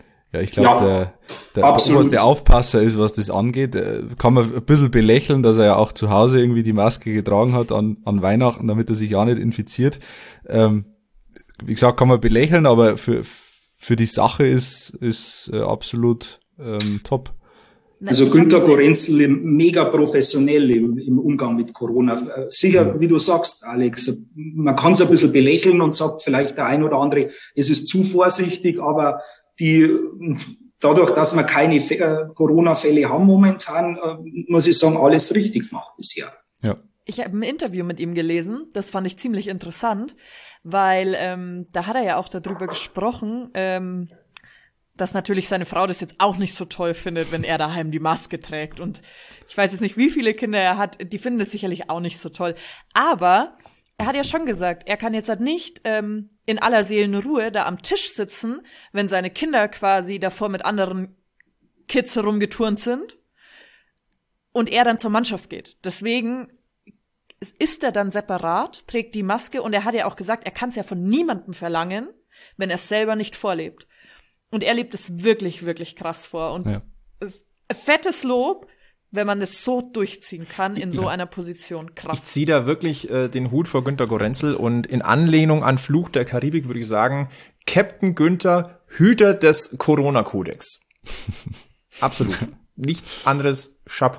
oberste Aufpasser ist, was das angeht. Kann man ein bisschen belächeln, dass er ja auch zu Hause irgendwie die Maske getragen hat an Weihnachten, damit er sich ja nicht infiziert. Wie gesagt, kann man belächeln, aber für die Sache ist absolut top. Also Günter Gorenzel mega professionell im Umgang mit Corona. Sicher, wie du sagst, Alex, man kann es ein bisschen belächeln und sagt vielleicht der ein oder andere, es ist zu vorsichtig, aber dadurch, dass wir keine Corona-Fälle haben momentan, muss ich sagen, alles richtig gemacht bisher. Ja. Ich habe ein Interview mit ihm gelesen, das fand ich ziemlich interessant, weil da hat er ja auch darüber gesprochen, dass natürlich seine Frau das jetzt auch nicht so toll findet, wenn er daheim die Maske trägt. Und ich weiß jetzt nicht, wie viele Kinder er hat, die finden das sicherlich auch nicht so toll. Aber er hat ja schon gesagt, er kann jetzt halt nicht in aller Seelenruhe da am Tisch sitzen, wenn seine Kinder quasi davor mit anderen Kids herumgeturnt sind und er dann zur Mannschaft geht. Deswegen ist er dann separat, trägt die Maske und er hat ja auch gesagt, er kann es ja von niemandem verlangen, wenn er es selber nicht vorlebt. Und er lebt es wirklich, wirklich krass vor. Und fettes Lob, wenn man das so durchziehen kann in so einer Position. Krass. Ich ziehe da wirklich den Hut vor Günter Gorenzel und in Anlehnung an Fluch der Karibik würde ich sagen, Captain Günther, Hüter des Corona-Kodex. Absolut. Nichts anderes, Chapeau.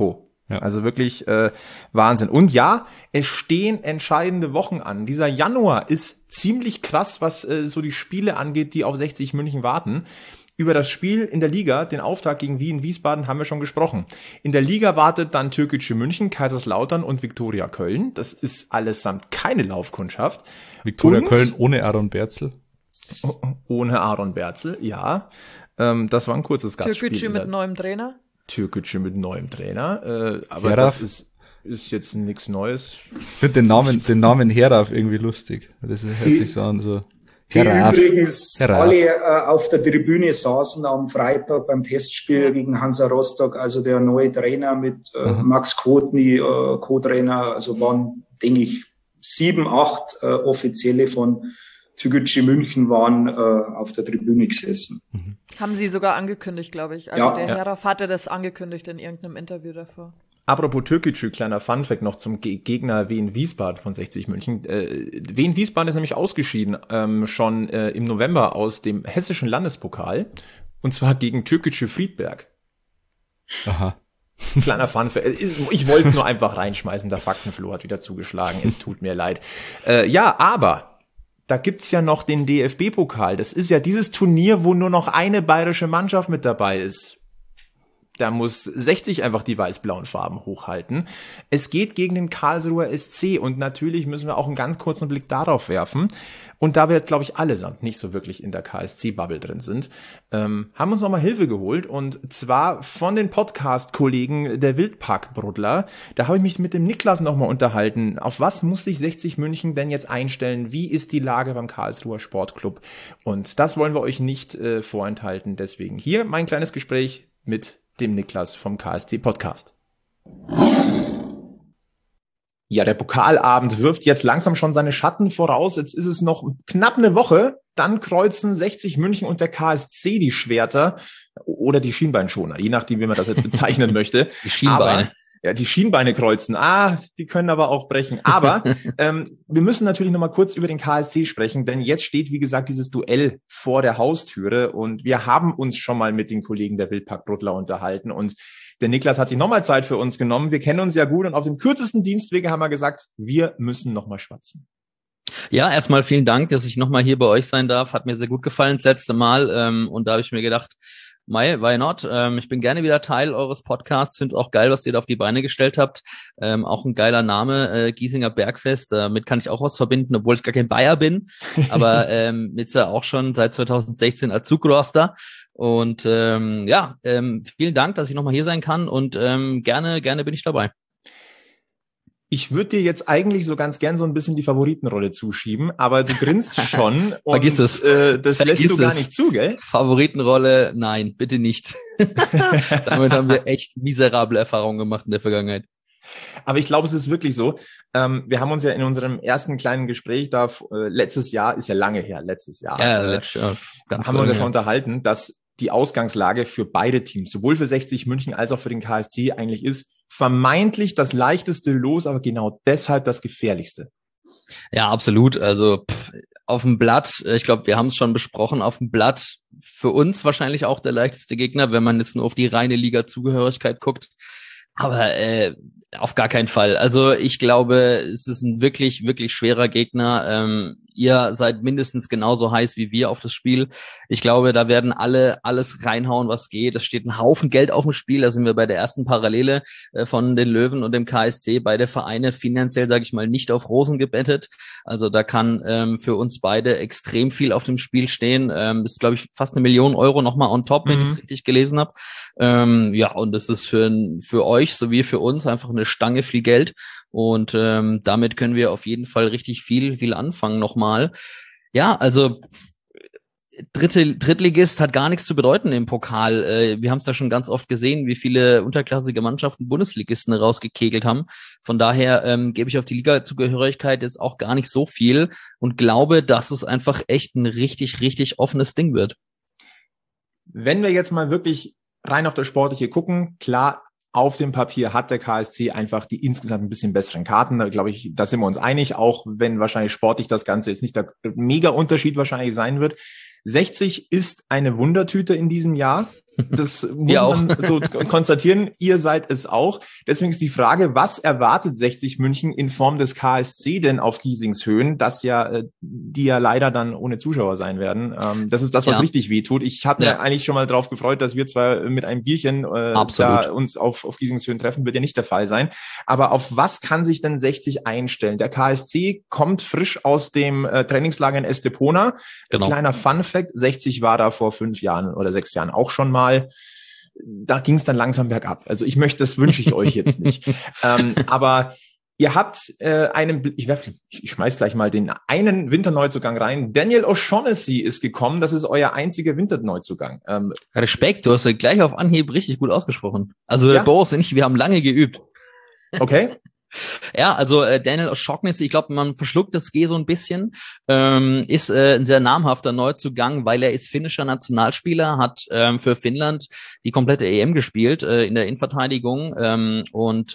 Ja. Also wirklich Wahnsinn. Und ja, es stehen entscheidende Wochen an. Dieser Januar ist ziemlich krass, was so die Spiele angeht, die auf 60 München warten. Über das Spiel in der Liga, den Auftakt gegen Wien Wiesbaden, haben wir schon gesprochen. In der Liga wartet dann Türkgücü München, Kaiserslautern und Viktoria Köln. Das ist allesamt keine Laufkundschaft. Viktoria Köln ohne Aaron Berzel. Ohne Aaron Berzel, ja. Das war ein kurzes Gastspiel. Türkgücü mit neuem Trainer. Türkgücü mit neuem Trainer. Aber Heraf. das ist jetzt nichts Neues. Ich finde den Namen Heraf irgendwie lustig. Das hört sich so an, so. Die Heraf. übrigens Heraf. alle auf der Tribüne saßen am Freitag beim Testspiel gegen Hansa Rostock, also der neue Trainer mit Max Kotny, Co-Trainer, also waren, denke ich, 7, 8 Offizielle von Türkgücü München waren auf der Tribüne gesessen. Haben sie sogar angekündigt, glaube ich. Also Ja. der Heraf hatte das angekündigt in irgendeinem Interview davor. Apropos Türkgücü, kleiner Funfact noch zum Gegner Wien Wiesbaden von 60 München. Wien Wiesbaden ist nämlich ausgeschieden, schon im November aus dem hessischen Landespokal. Und zwar gegen Türkgücü Friedberg. Aha. Kleiner Funfact. Ich wollte es nur einfach reinschmeißen. Der Faktenflo hat wieder zugeschlagen. Es tut mir leid. Ja, aber da gibt's ja noch den DFB-Pokal. Das ist ja dieses Turnier, wo nur noch eine bayerische Mannschaft mit dabei ist. Da muss 60 einfach die weiß-blauen Farben hochhalten. Es geht gegen den Karlsruher SC und natürlich müssen wir auch einen ganz kurzen Blick darauf werfen. Und da wir, glaube ich, allesamt nicht so wirklich in der KSC-Bubble drin sind, haben uns nochmal Hilfe geholt und zwar von den Podcast-Kollegen der Wildpark-Bruddler. Da habe ich mich mit dem Niklas nochmal unterhalten. Auf was muss sich 60 München denn jetzt einstellen? Wie ist die Lage beim Karlsruher Sportclub? Und das wollen wir euch nicht vorenthalten. Deswegen hier mein kleines Gespräch mit dem Niklas vom KSC Podcast. Ja, der Pokalabend wirft jetzt langsam schon seine Schatten voraus. Jetzt ist es noch knapp eine Woche. Dann kreuzen 60 München und der KSC die Schwerter oder die Schienbeinschoner, je nachdem, wie man das jetzt bezeichnen möchte. Die Schienbeine. Aber, ja, die Schienbeine kreuzen. Die können aber auch brechen. Aber wir müssen natürlich noch mal kurz über den KSC sprechen, denn jetzt steht, wie gesagt, dieses Duell vor der Haustüre und wir haben uns schon mal mit den Kollegen der Wildpark-Bruddler unterhalten und der Niklas hat sich nochmal Zeit für uns genommen. Wir kennen uns ja gut und auf dem kürzesten Dienstwege haben wir gesagt, wir müssen nochmal schwatzen. Ja, erstmal vielen Dank, dass ich nochmal hier bei euch sein darf. Hat mir sehr gut gefallen das letzte Mal und da habe ich mir gedacht, why not? Ich bin gerne wieder Teil eures Podcasts. Finde auch geil, was ihr da auf die Beine gestellt habt. Auch ein geiler Name, Giesinger Bergfest. Damit kann ich auch was verbinden, obwohl ich gar kein Bayer bin. Aber jetzt ja auch schon seit 2016 als Zugroster. Und vielen Dank, dass ich nochmal hier sein kann. Und gerne bin ich dabei. Ich würde dir jetzt eigentlich so ganz gern so ein bisschen die Favoritenrolle zuschieben, aber du grinst schon. Vergiss es. Das lässt du gar nicht zu, gell? Favoritenrolle, nein, bitte nicht. Damit haben wir echt miserable Erfahrungen gemacht in der Vergangenheit. Aber ich glaube, es ist wirklich so. Wir haben uns ja in unserem ersten kleinen Gespräch da letztes Jahr, ist ja lange her, letztes Jahr, Ganz haben wir uns ja schon unterhalten, dass die Ausgangslage für beide Teams, sowohl für 60 München als auch für den KSC eigentlich ist, vermeintlich das leichteste Los, aber genau deshalb das gefährlichste. Ja, absolut. Also auf dem Blatt, ich glaube, wir haben es schon besprochen, auf dem Blatt für uns wahrscheinlich auch der leichteste Gegner, wenn man jetzt nur auf die reine Liga-Zugehörigkeit guckt. Aber auf gar keinen Fall. Also ich glaube, es ist ein wirklich, wirklich schwerer Gegner. Ihr seid mindestens genauso heiß wie wir auf das Spiel. Ich glaube, da werden alle alles reinhauen, was geht. Es steht ein Haufen Geld auf dem Spiel. Da sind wir bei der ersten Parallele von den Löwen und dem KSC. Beide Vereine finanziell, sage ich mal, nicht auf Rosen gebettet. Also da kann für uns beide extrem viel auf dem Spiel stehen. Das ist, glaube ich, fast 1 Million Euro nochmal on top, wenn ich es richtig gelesen habe. Und das ist für euch sowie für uns einfach eine Stange viel Geld. Und damit können wir auf jeden Fall richtig viel anfangen nochmal. Ja, also Drittligist hat gar nichts zu bedeuten im Pokal. Wir haben es da schon ganz oft gesehen, wie viele unterklassige Mannschaften Bundesligisten rausgekegelt haben. Von daher gebe ich auf die Liga-Zugehörigkeit jetzt auch gar nicht so viel und glaube, dass es einfach echt ein richtig, richtig offenes Ding wird. Wenn wir jetzt mal wirklich rein auf das Sportliche gucken, klar, auf dem Papier hat der KSC einfach die insgesamt ein bisschen besseren Karten. Da glaube ich, da sind wir uns einig, auch wenn wahrscheinlich sportlich das Ganze jetzt nicht der Mega-Unterschied wahrscheinlich sein wird. 60 ist eine Wundertüte in diesem Jahr. Das muss man so konstatieren. Ihr seid es auch. Deswegen ist die Frage, was erwartet 60 München in Form des KSC denn auf Giesingshöhen, die ja leider dann ohne Zuschauer sein werden? Das ist das, was richtig wehtut. Ich hatte mir eigentlich schon mal drauf gefreut, dass wir zwar mit einem Bierchen da uns auf Giesingshöhen treffen, wird ja nicht der Fall sein. Aber auf was kann sich denn 60 einstellen? Der KSC kommt frisch aus dem Trainingslager in Estepona. Genau. Kleiner Fun-Fact, 60 war da vor 5 Jahren oder 6 Jahren auch schon mal. Da ging es dann langsam bergab. Also das wünsche ich euch jetzt nicht. Aber ihr habt ich schmeiß gleich mal den einen Winterneuzugang rein. Daniel O'Shaughnessy ist gekommen. Das ist euer einziger Winterneuzugang. Respekt, du hast ja gleich auf Anhieb richtig gut ausgesprochen. Also Boris und ich, wir haben lange geübt. Okay. Ja, also Daniel O'Shaughnessy, ich glaube, man verschluckt das G so ein bisschen, ist ein sehr namhafter Neuzugang, weil er ist finnischer Nationalspieler, hat für Finnland die komplette EM gespielt in der Innenverteidigung und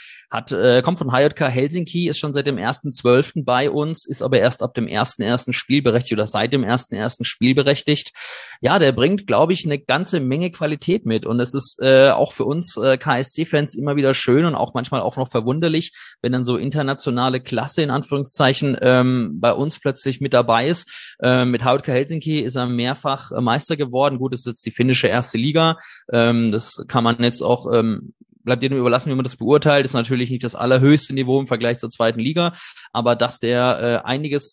kommt von HJK Helsinki, ist schon seit dem 1.12. bei uns, ist aber erst ab dem 1.1. spielberechtigt oder seit dem 1.1. spielberechtigt. Ja, der bringt, glaube ich, eine ganze Menge Qualität mit und es ist auch für uns KSC-Fans immer wieder schön und auch manchmal auch noch verwunderlich, wenn dann so internationale Klasse in Anführungszeichen bei uns plötzlich mit dabei ist. Mit HJK Helsinki ist er mehrfach Meister geworden. Gut, das ist jetzt die finnische erste Liga. Das kann man jetzt auch bleibt jedem überlassen, wie man das beurteilt, ist natürlich nicht das allerhöchste Niveau im Vergleich zur zweiten Liga, aber dass der einiges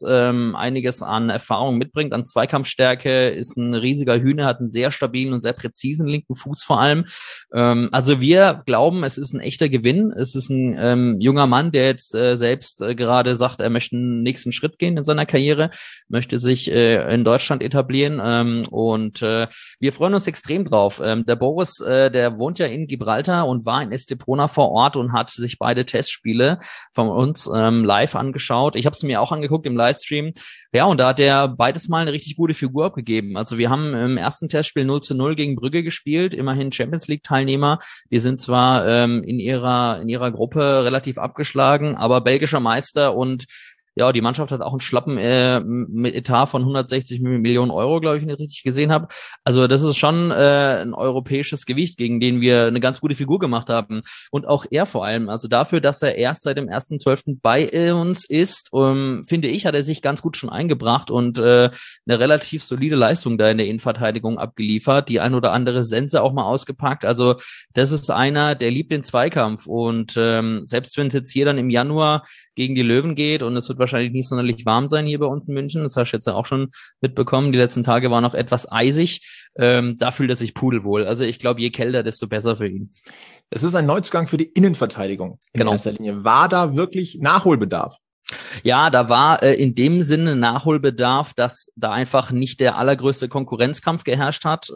an Erfahrung mitbringt, an Zweikampfstärke, ist ein riesiger Hühner, hat einen sehr stabilen und sehr präzisen linken Fuß vor allem. Also wir glauben, es ist ein echter Gewinn. Es ist ein junger Mann, der jetzt selbst gerade sagt, er möchte einen nächsten Schritt gehen in seiner Karriere, möchte sich in Deutschland etablieren und wir freuen uns extrem drauf. Der Boris, der wohnt ja in Gibraltar und war in Estepona vor Ort und hat sich beide Testspiele von uns live angeschaut. Ich habe es mir auch angeguckt im Livestream. Ja, und da hat er beides mal eine richtig gute Figur abgegeben. Also wir haben im ersten Testspiel 0:0 gegen Brügge gespielt, immerhin Champions League Teilnehmer. Die sind zwar in ihrer Gruppe relativ abgeschlagen, aber belgischer Meister und ja, die Mannschaft hat auch einen schlappen mit Etat von 160 Millionen Euro, glaube ich, wenn ich richtig gesehen habe. Also das ist schon ein europäisches Gewicht, gegen den wir eine ganz gute Figur gemacht haben. Und auch er vor allem, also dafür, dass er erst seit dem 1.12. bei uns ist, finde ich, hat er sich ganz gut schon eingebracht und eine relativ solide Leistung da in der Innenverteidigung abgeliefert. Die ein oder andere Sense auch mal ausgepackt. Also das ist einer, der liebt den Zweikampf und selbst wenn es jetzt hier dann im Januar gegen die Löwen geht und es wird wahrscheinlich nicht sonderlich warm sein hier bei uns in München. Das hast du jetzt ja auch schon mitbekommen. Die letzten Tage waren noch etwas eisig. Da fühlt er sich pudelwohl. Also ich glaube, je kälter, desto besser für ihn. Es ist ein Neuzugang für die Innenverteidigung in erster Linie. War da wirklich Nachholbedarf? Ja, da war in dem Sinne Nachholbedarf, dass da einfach nicht der allergrößte Konkurrenzkampf geherrscht hat,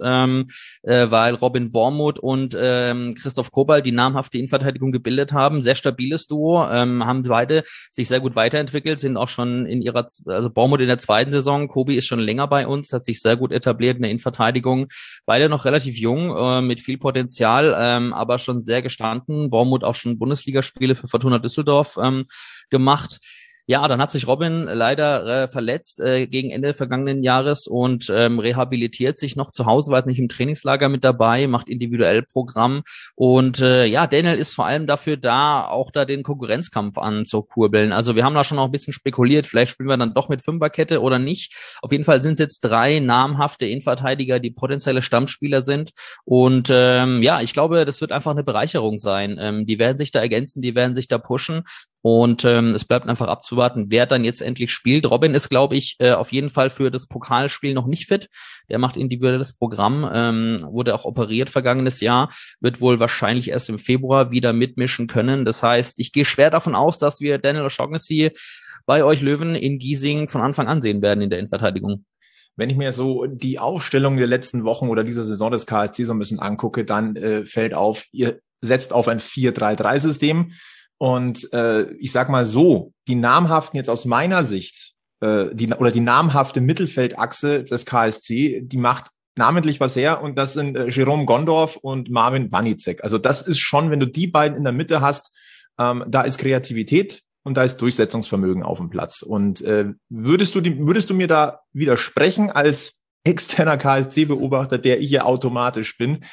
weil Robin Bormuth und Christoph Kobal die namhafte Innenverteidigung gebildet haben. Sehr stabiles Duo, haben beide sich sehr gut weiterentwickelt, sind auch schon also Bormuth in der zweiten Saison, Kobi ist schon länger bei uns, hat sich sehr gut etabliert in der Innenverteidigung. Beide noch relativ jung, mit viel Potenzial, aber schon sehr gestanden. Bormuth auch schon Bundesligaspiele für Fortuna Düsseldorf gemacht. Ja, dann hat sich Robin leider verletzt gegen Ende vergangenen Jahres und rehabilitiert sich noch zu Hause, war halt nicht im Trainingslager mit dabei, macht individuell Programm und Daniel ist vor allem dafür da, auch da den Konkurrenzkampf anzukurbeln. Also wir haben da schon noch ein bisschen spekuliert, vielleicht spielen wir dann doch mit Fünferkette oder nicht. Auf jeden Fall sind es jetzt 3 namhafte Innenverteidiger, die potenzielle Stammspieler sind und ich glaube, das wird einfach eine Bereicherung sein. Die werden sich da ergänzen, die werden sich da pushen. Und es bleibt einfach abzuwarten, wer dann jetzt endlich spielt. Robin ist, glaube ich, auf jeden Fall für das Pokalspiel noch nicht fit. Der macht individuelles Programm, wurde auch operiert vergangenes Jahr, wird wohl wahrscheinlich erst im Februar wieder mitmischen können. Das heißt, ich gehe schwer davon aus, dass wir Daniel O'Shaughnessy bei euch Löwen in Giesing von Anfang an sehen werden in der Innenverteidigung. Wenn ich mir so die Aufstellung der letzten Wochen oder dieser Saison des KSC so ein bisschen angucke, dann fällt auf, ihr setzt auf ein 4-3-3-System. Und ich sag mal so, die namhaften jetzt aus meiner Sicht, die namhafte Mittelfeldachse des KSC, die macht namentlich was her und das sind Jerome Gondorf und Marvin Wanicek. Also das ist schon, wenn du die beiden in der Mitte hast, da ist Kreativität und da ist Durchsetzungsvermögen auf dem Platz. Und würdest du mir da widersprechen als externer KSC-Beobachter, der ich ja automatisch bin,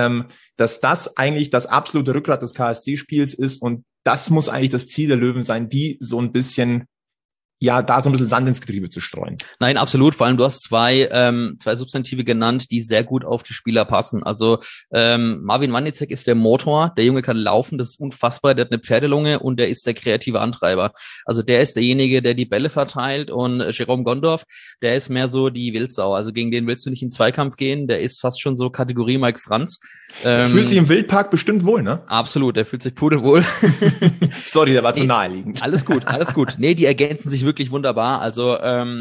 dass das eigentlich das absolute Rückgrat des KSC-Spiels ist und das muss eigentlich das Ziel der Löwen sein, die so ein bisschen da so ein bisschen Sand ins Getriebe zu streuen. Nein, absolut. Vor allem du hast zwei Substantive genannt, die sehr gut auf die Spieler passen. Also Marvin Wanizek ist der Motor, der Junge kann laufen, das ist unfassbar, der hat eine Pferdelunge und der ist der kreative Antreiber. Also der ist derjenige, der die Bälle verteilt und Jerome Gondorf, der ist mehr so die Wildsau. Also gegen den willst du nicht in Zweikampf gehen, der ist fast schon so Kategorie Mike Franz. Der fühlt sich im Wildpark bestimmt wohl, ne? Absolut, der fühlt sich pudelwohl. Sorry, der war zu naheliegend. Alles gut, alles gut. Nee, die ergänzen sich wirklich wunderbar. Also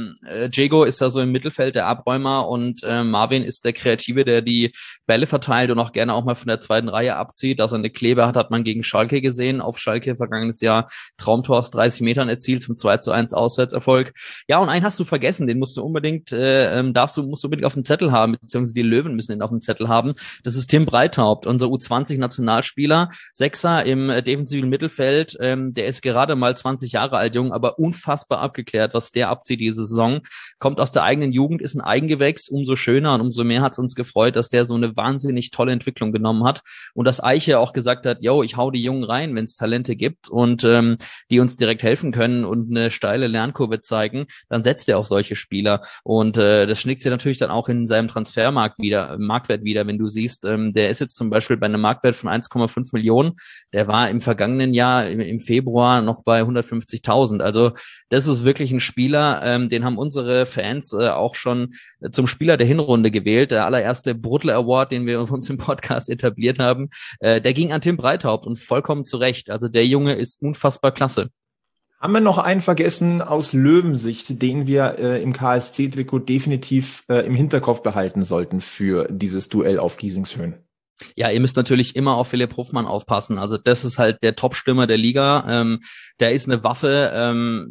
Jago ist da so im Mittelfeld der Abräumer und Marvin ist der Kreative, der die Bälle verteilt und auch gerne auch mal von der zweiten Reihe abzieht. Dass er eine Klebe hat man gegen Schalke gesehen. Auf Schalke vergangenes Jahr Traumtor aus 30 Metern erzielt zum 2:1 Auswärtserfolg. Ja, und einen hast du vergessen, den musst du unbedingt, musst du unbedingt auf dem Zettel haben, beziehungsweise die Löwen müssen ihn auf dem Zettel haben. Das ist Tim Breithaupt, unser U20-Nationalspieler, Sechser im defensiven Mittelfeld. Der ist gerade mal 20 Jahre alt, jung, aber unfassbar abgeklärt, was der abzieht diese Saison. Kommt aus der eigenen Jugend, ist ein Eigengewächs, umso schöner und umso mehr hat es uns gefreut, dass der so eine wahnsinnig tolle Entwicklung genommen hat und dass Eiche auch gesagt hat, yo, ich hau die Jungen rein, wenn es Talente gibt und die uns direkt helfen können und eine steile Lernkurve zeigen, dann setzt er auf solche Spieler und das schnickt sich natürlich dann auch in seinem Marktwert wieder, wenn du siehst, der ist jetzt zum Beispiel bei einem Marktwert von 1,5 Millionen, der war im vergangenen Jahr im Februar noch bei 150.000, also das ist wirklich ein Spieler, den haben unsere Fans auch schon zum Spieler der Hinrunde gewählt. Der allererste Bruttel Award, den wir uns im Podcast etabliert haben, der ging an Tim Breithaupt und vollkommen zu Recht. Also der Junge ist unfassbar klasse. Haben wir noch einen vergessen aus Löwensicht, den wir im KSC-Trikot definitiv im Hinterkopf behalten sollten für dieses Duell auf Giesingshöhen? Ja, ihr müsst natürlich immer auf Philipp Hofmann aufpassen. Also das ist halt der Top-Stürmer der Liga. Der ist eine Waffe.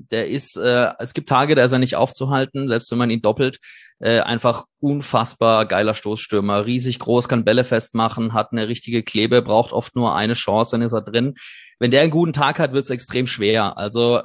Es gibt Tage, da ist er nicht aufzuhalten, selbst wenn man ihn doppelt. Einfach unfassbar geiler Stoßstürmer. Riesig groß, kann Bälle festmachen, hat eine richtige Klebe, braucht oft nur eine Chance, dann ist er drin. Wenn der einen guten Tag hat, wird es extrem schwer. Also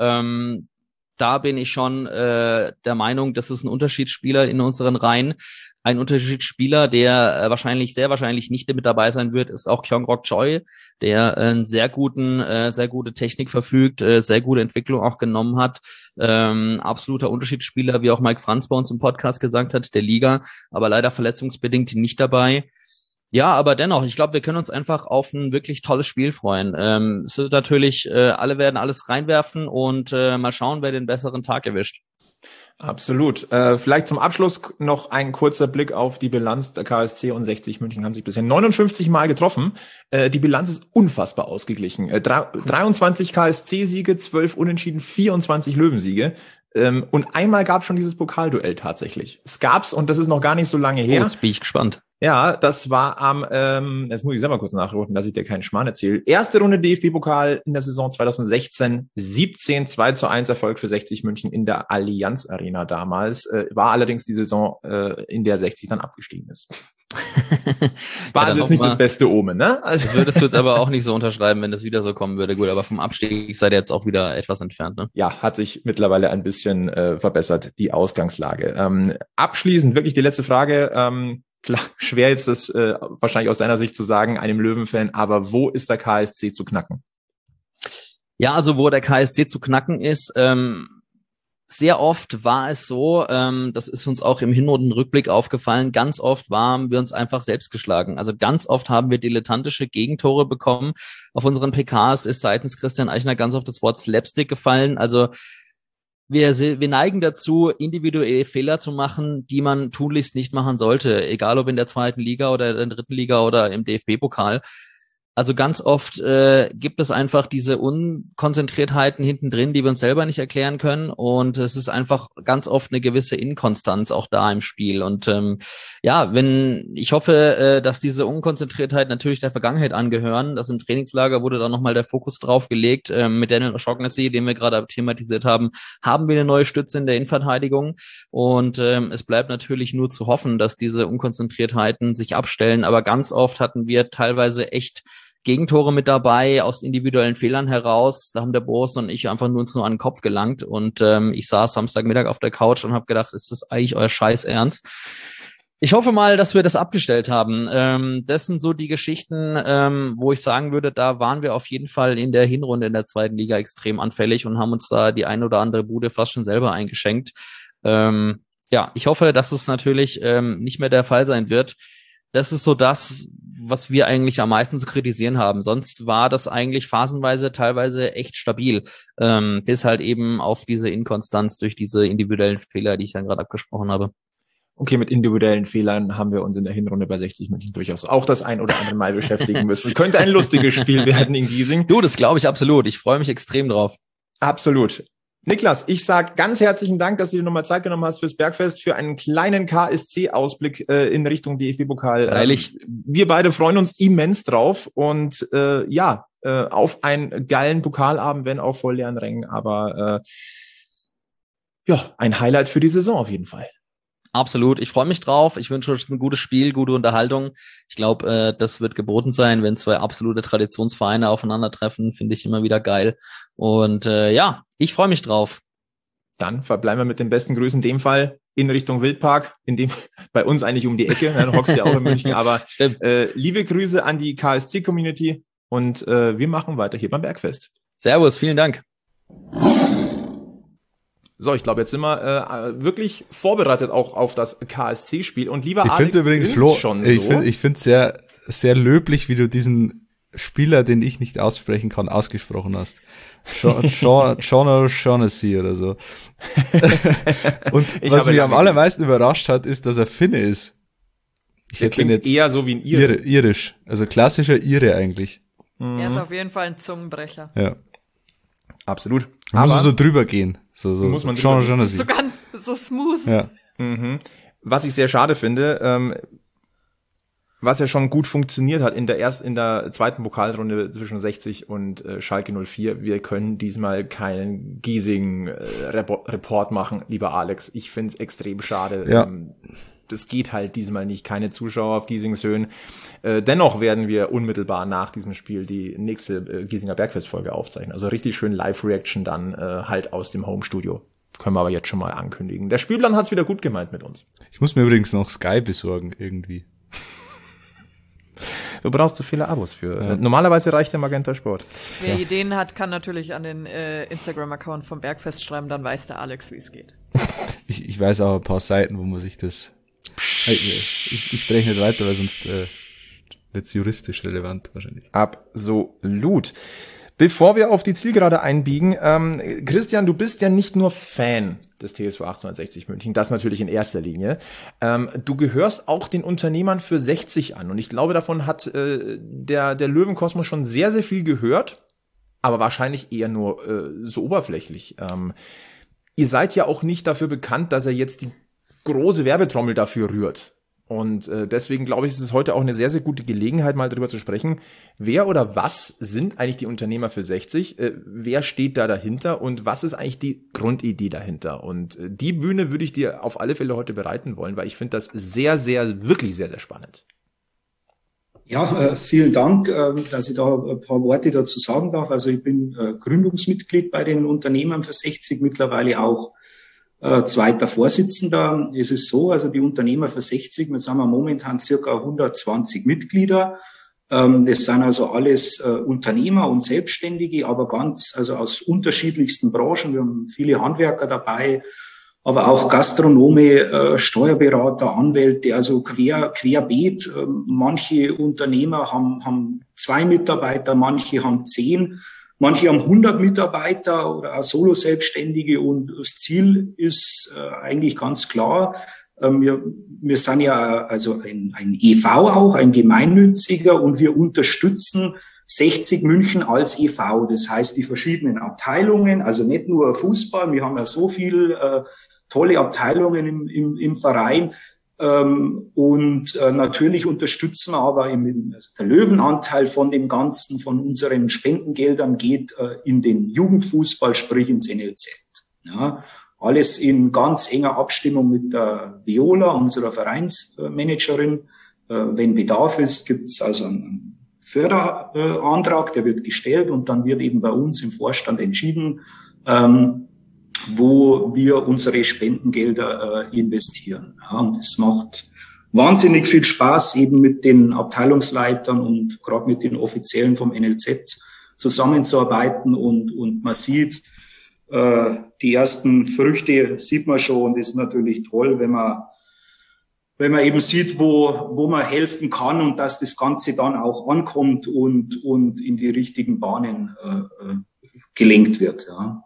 da bin ich schon der Meinung, das ist ein Unterschiedsspieler in unseren Reihen. Ein Unterschiedsspieler, der sehr wahrscheinlich nicht mit dabei sein wird, ist auch Kyung-Rok Choi, der sehr gute Technik verfügt, sehr gute Entwicklung auch genommen hat. Absoluter Unterschiedsspieler, wie auch Mike Franz bei uns im Podcast gesagt hat, der Liga, aber leider verletzungsbedingt nicht dabei. Ja, aber dennoch, ich glaube, wir können uns einfach auf ein wirklich tolles Spiel freuen. Es wird natürlich, alle werden alles reinwerfen und mal schauen, wer den besseren Tag erwischt. Absolut. Vielleicht zum Abschluss noch ein kurzer Blick auf die Bilanz. Der KSC und 60 München haben sich bisher 59 Mal getroffen. Die Bilanz ist unfassbar ausgeglichen. 23 KSC-Siege, 12 Unentschieden, 24 Löwensiege. Und einmal gab es schon dieses Pokalduell tatsächlich. Es gab's und das ist noch gar nicht so lange her. Jetzt bin ich gespannt. Ja, das war jetzt muss ich selber kurz nachrufen, dass ich dir keinen Schmarrn erzähle. Erste Runde DFB-Pokal in der Saison 2016, 17, 2:1 Erfolg für 60 München in der Allianz Arena damals. War allerdings die Saison, in der 60 dann abgestiegen ist. War also jetzt nicht das beste Omen, ne? Also das würdest du jetzt aber auch nicht so unterschreiben, wenn das wieder so kommen würde. Gut, aber vom Abstieg seid ihr jetzt auch wieder etwas entfernt, ne? Ja, hat sich mittlerweile ein bisschen verbessert, die Ausgangslage. Abschließend wirklich die letzte Frage. Klar, schwer jetzt das wahrscheinlich aus deiner Sicht zu sagen, einem Löwenfan, aber wo ist der KSC zu knacken? Ja, also wo der KSC zu knacken ist, sehr oft war es so, das ist uns auch im Hinrundenrückblick aufgefallen, ganz oft haben wir uns einfach selbst geschlagen. Also ganz oft haben wir dilettantische Gegentore bekommen. Auf unseren PKs ist seitens Christian Eichner ganz oft das Wort Slapstick gefallen. Also wir neigen dazu, individuelle Fehler zu machen, die man tunlichst nicht machen sollte, egal ob in der zweiten Liga oder in der dritten Liga oder im DFB-Pokal. Also ganz oft gibt es einfach diese Unkonzentriertheiten hinten drin, die wir uns selber nicht erklären können, und es ist einfach ganz oft eine gewisse Inkonstanz auch da im Spiel. Und ich hoffe, dass diese Unkonzentriertheit natürlich der Vergangenheit angehören. Das im Trainingslager wurde dann nochmal der Fokus drauf gelegt. Mit Daniel O'Shaughnessy, den wir gerade thematisiert haben wir eine neue Stütze in der Innenverteidigung, und es bleibt natürlich nur zu hoffen, dass diese Unkonzentriertheiten sich abstellen. Aber ganz oft hatten wir teilweise echt Gegentore mit dabei, aus individuellen Fehlern heraus. Da haben der Boris und ich einfach uns nur an den Kopf gelangt. Und ich saß Samstagmittag auf der Couch und habe gedacht, ist das eigentlich euer Scheiß Ernst? Ich hoffe mal, dass wir das abgestellt haben. Das sind so die Geschichten, wo ich sagen würde, da waren wir auf jeden Fall in der Hinrunde in der zweiten Liga extrem anfällig und haben uns da die ein oder andere Bude fast schon selber eingeschenkt. Ja, ich hoffe, dass es natürlich nicht mehr der Fall sein wird. Das ist so das, was wir eigentlich am meisten zu kritisieren haben. Sonst war das eigentlich phasenweise teilweise echt stabil, bis halt eben auf diese Inkonstanz durch diese individuellen Fehler, die ich dann gerade abgesprochen habe. Okay, mit individuellen Fehlern haben wir uns in der Hinrunde bei 60 München durchaus auch das ein oder andere Mal beschäftigen müssen. Könnte ein lustiges Spiel werden in Giesing. Du, das glaube ich absolut. Ich freue mich extrem drauf. Absolut. Niklas, ich sag ganz herzlichen Dank, dass du dir nochmal Zeit genommen hast fürs Bergfest, für einen kleinen KSC-Ausblick in Richtung DFB-Pokal. Freilich. Wir beide freuen uns immens drauf und auf einen geilen Pokalabend, wenn auch voll leeren Rängen, aber ein Highlight für die Saison auf jeden Fall. Absolut, ich freue mich drauf. Ich wünsche euch ein gutes Spiel, gute Unterhaltung. Ich glaube, das wird geboten sein, wenn zwei absolute Traditionsvereine aufeinandertreffen. Finde ich immer wieder geil. Und ich freue mich drauf. Dann verbleiben wir mit den besten Grüßen, in dem Fall in Richtung Wildpark, in dem bei uns eigentlich um die Ecke. Du hockst ja auch in München, aber liebe Grüße an die KSC-Community und wir machen weiter hier beim Bergfest. Servus, vielen Dank. So, ich glaube, jetzt sind wir wirklich vorbereitet auch auf das KSC-Spiel. Und lieber Alex, ich finde übrigens, Flo, ich finde sehr, sehr löblich, wie du diesen Spieler, den ich nicht aussprechen kann, ausgesprochen hast. Shaughnessy oder so. Und was mich am allermeisten überrascht hat, ist, dass er Finne ist. Der klingt jetzt eher so wie ein Ire. Irisch. Also klassischer Ire eigentlich. Er ist auf jeden Fall ein Zungenbrecher. Ja. Absolut. Da muss man so drüber gehen. So muss man so ganz, so smooth. Ja. Mhm. Was ich sehr schade finde, was ja schon gut funktioniert hat in der zweiten Pokalrunde zwischen 60 und Schalke 04. Wir können diesmal keinen Giesing-Report machen, lieber Alex. Ich finde es extrem schade. Ja. Das geht halt diesmal nicht. Keine Zuschauer auf Giesingshöhen. Dennoch werden wir unmittelbar nach diesem Spiel die nächste Giesinger Bergfest-Folge aufzeichnen. Also richtig schön Live-Reaction dann halt aus dem Home-Studio. Können wir aber jetzt schon mal ankündigen. Der Spielplan hat's wieder gut gemeint mit uns. Ich muss mir übrigens noch Sky besorgen, irgendwie. Du brauchst so viele Abos für. Ja. Normalerweise reicht der Magenta Sport. Wer Ideen hat, kann natürlich an den Instagram-Account vom Bergfest schreiben, dann weiß der Alex, wie es geht. Ich weiß auch ein paar Seiten, wo man sich das... Ich spreche nicht weiter, weil sonst wird's juristisch relevant wahrscheinlich. Absolut. Bevor wir auf die Zielgerade einbiegen, Christian, du bist ja nicht nur Fan des TSV 1860 München, das natürlich in erster Linie. Du gehörst auch den Unternehmern für 60 an und ich glaube, davon hat der Löwenkosmos schon sehr, sehr viel gehört, aber wahrscheinlich eher nur so oberflächlich. Ihr seid ja auch nicht dafür bekannt, dass er jetzt die große Werbetrommel dafür rührt. Und deswegen glaube ich, ist es heute auch eine sehr, sehr gute Gelegenheit, mal darüber zu sprechen, wer oder was sind eigentlich die Unternehmer für 60, wer steht da dahinter und was ist eigentlich die Grundidee dahinter. Und die Bühne würde ich dir auf alle Fälle heute bereiten wollen, weil ich finde das sehr, sehr, wirklich sehr, sehr spannend. Ja, vielen Dank, dass ich da ein paar Worte dazu sagen darf. Also ich bin Gründungsmitglied bei den Unternehmern für 60, mittlerweile auch zweiter Vorsitzender. Es ist so, also die Unternehmer für 60, wir sind momentan circa 120 Mitglieder. Das sind also alles Unternehmer und Selbstständige, aber also aus unterschiedlichsten Branchen. Wir haben viele Handwerker dabei, aber auch Gastronome, Steuerberater, Anwälte, also querbeet. Manche Unternehmer haben 2 Mitarbeiter, manche haben 10. Manche haben 100 Mitarbeiter oder auch Solo-Selbstständige und das Ziel ist eigentlich ganz klar. Wir sind ja also ein EV auch, ein gemeinnütziger und wir unterstützen 60 München als EV. Das heißt, die verschiedenen Abteilungen, also nicht nur Fußball, wir haben ja so viel tolle Abteilungen im Verein. Und natürlich unterstützen wir aber der Löwenanteil von dem Ganzen, von unseren Spendengeldern geht in den Jugendfußball, sprich ins NLZ. Ja, alles in ganz enger Abstimmung mit der Viola, unserer Vereinsmanagerin. Wenn Bedarf ist, gibt es also einen Förderantrag, der wird gestellt und dann wird eben bei uns im Vorstand entschieden, wo wir unsere Spendengelder investieren. Ja, und das macht wahnsinnig viel Spaß, eben mit den Abteilungsleitern und gerade mit den Offiziellen vom NLZ zusammenzuarbeiten und man sieht, die ersten Früchte sieht man schon und ist natürlich toll, wenn man eben sieht, wo man helfen kann und dass das Ganze dann auch ankommt und in die richtigen Bahnen gelenkt wird. Ja.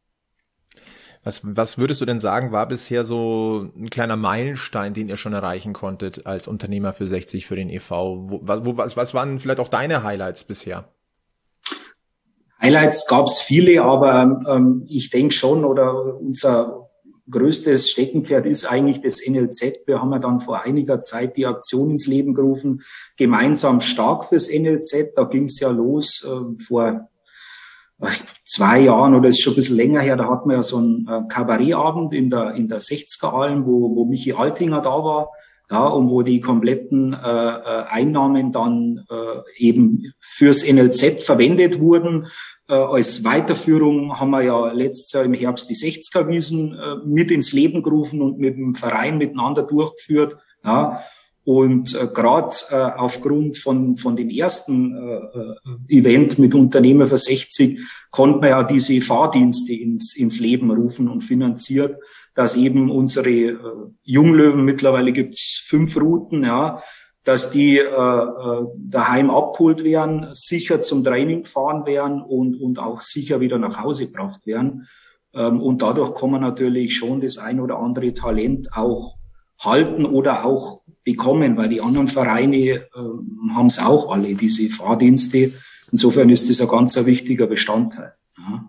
Was würdest du denn sagen, war bisher so ein kleiner Meilenstein, den ihr schon erreichen konntet als Unternehmer für 60 für den e.V.? Was waren vielleicht auch deine Highlights bisher? Highlights gab's viele, aber ich denke schon, oder unser größtes Steckenpferd ist eigentlich das NLZ. Wir haben ja dann vor einiger Zeit die Aktion ins Leben gerufen, gemeinsam stark fürs NLZ. Da ging's ja los vor 2 Jahren oder ist schon ein bisschen länger her. Da hatten wir ja so einen Kabarettabend in der 60er-Alm, wo Michi Altinger da war. Ja, und wo die kompletten Einnahmen dann eben fürs NLZ verwendet wurden. Als Weiterführung haben wir ja letztes Jahr im Herbst die 60er-Wiesen mit ins Leben gerufen und mit dem Verein miteinander durchgeführt. Ja, und gerade aufgrund von dem ersten Event mit Unternehmer für 60 konnte man ja diese Fahrdienste ins Leben rufen und finanziert, dass eben unsere Junglöwen, mittlerweile gibt's 5 Routen, ja, dass die daheim abgeholt werden, sicher zum Training gefahren werden und auch sicher wieder nach Hause gebracht werden. Und dadurch kann man natürlich schon das ein oder andere Talent auch halten oder auch bekommen, weil die anderen Vereine haben es auch alle, diese Fahrdienste. Insofern ist das ein ganz wichtiger Bestandteil. Ja.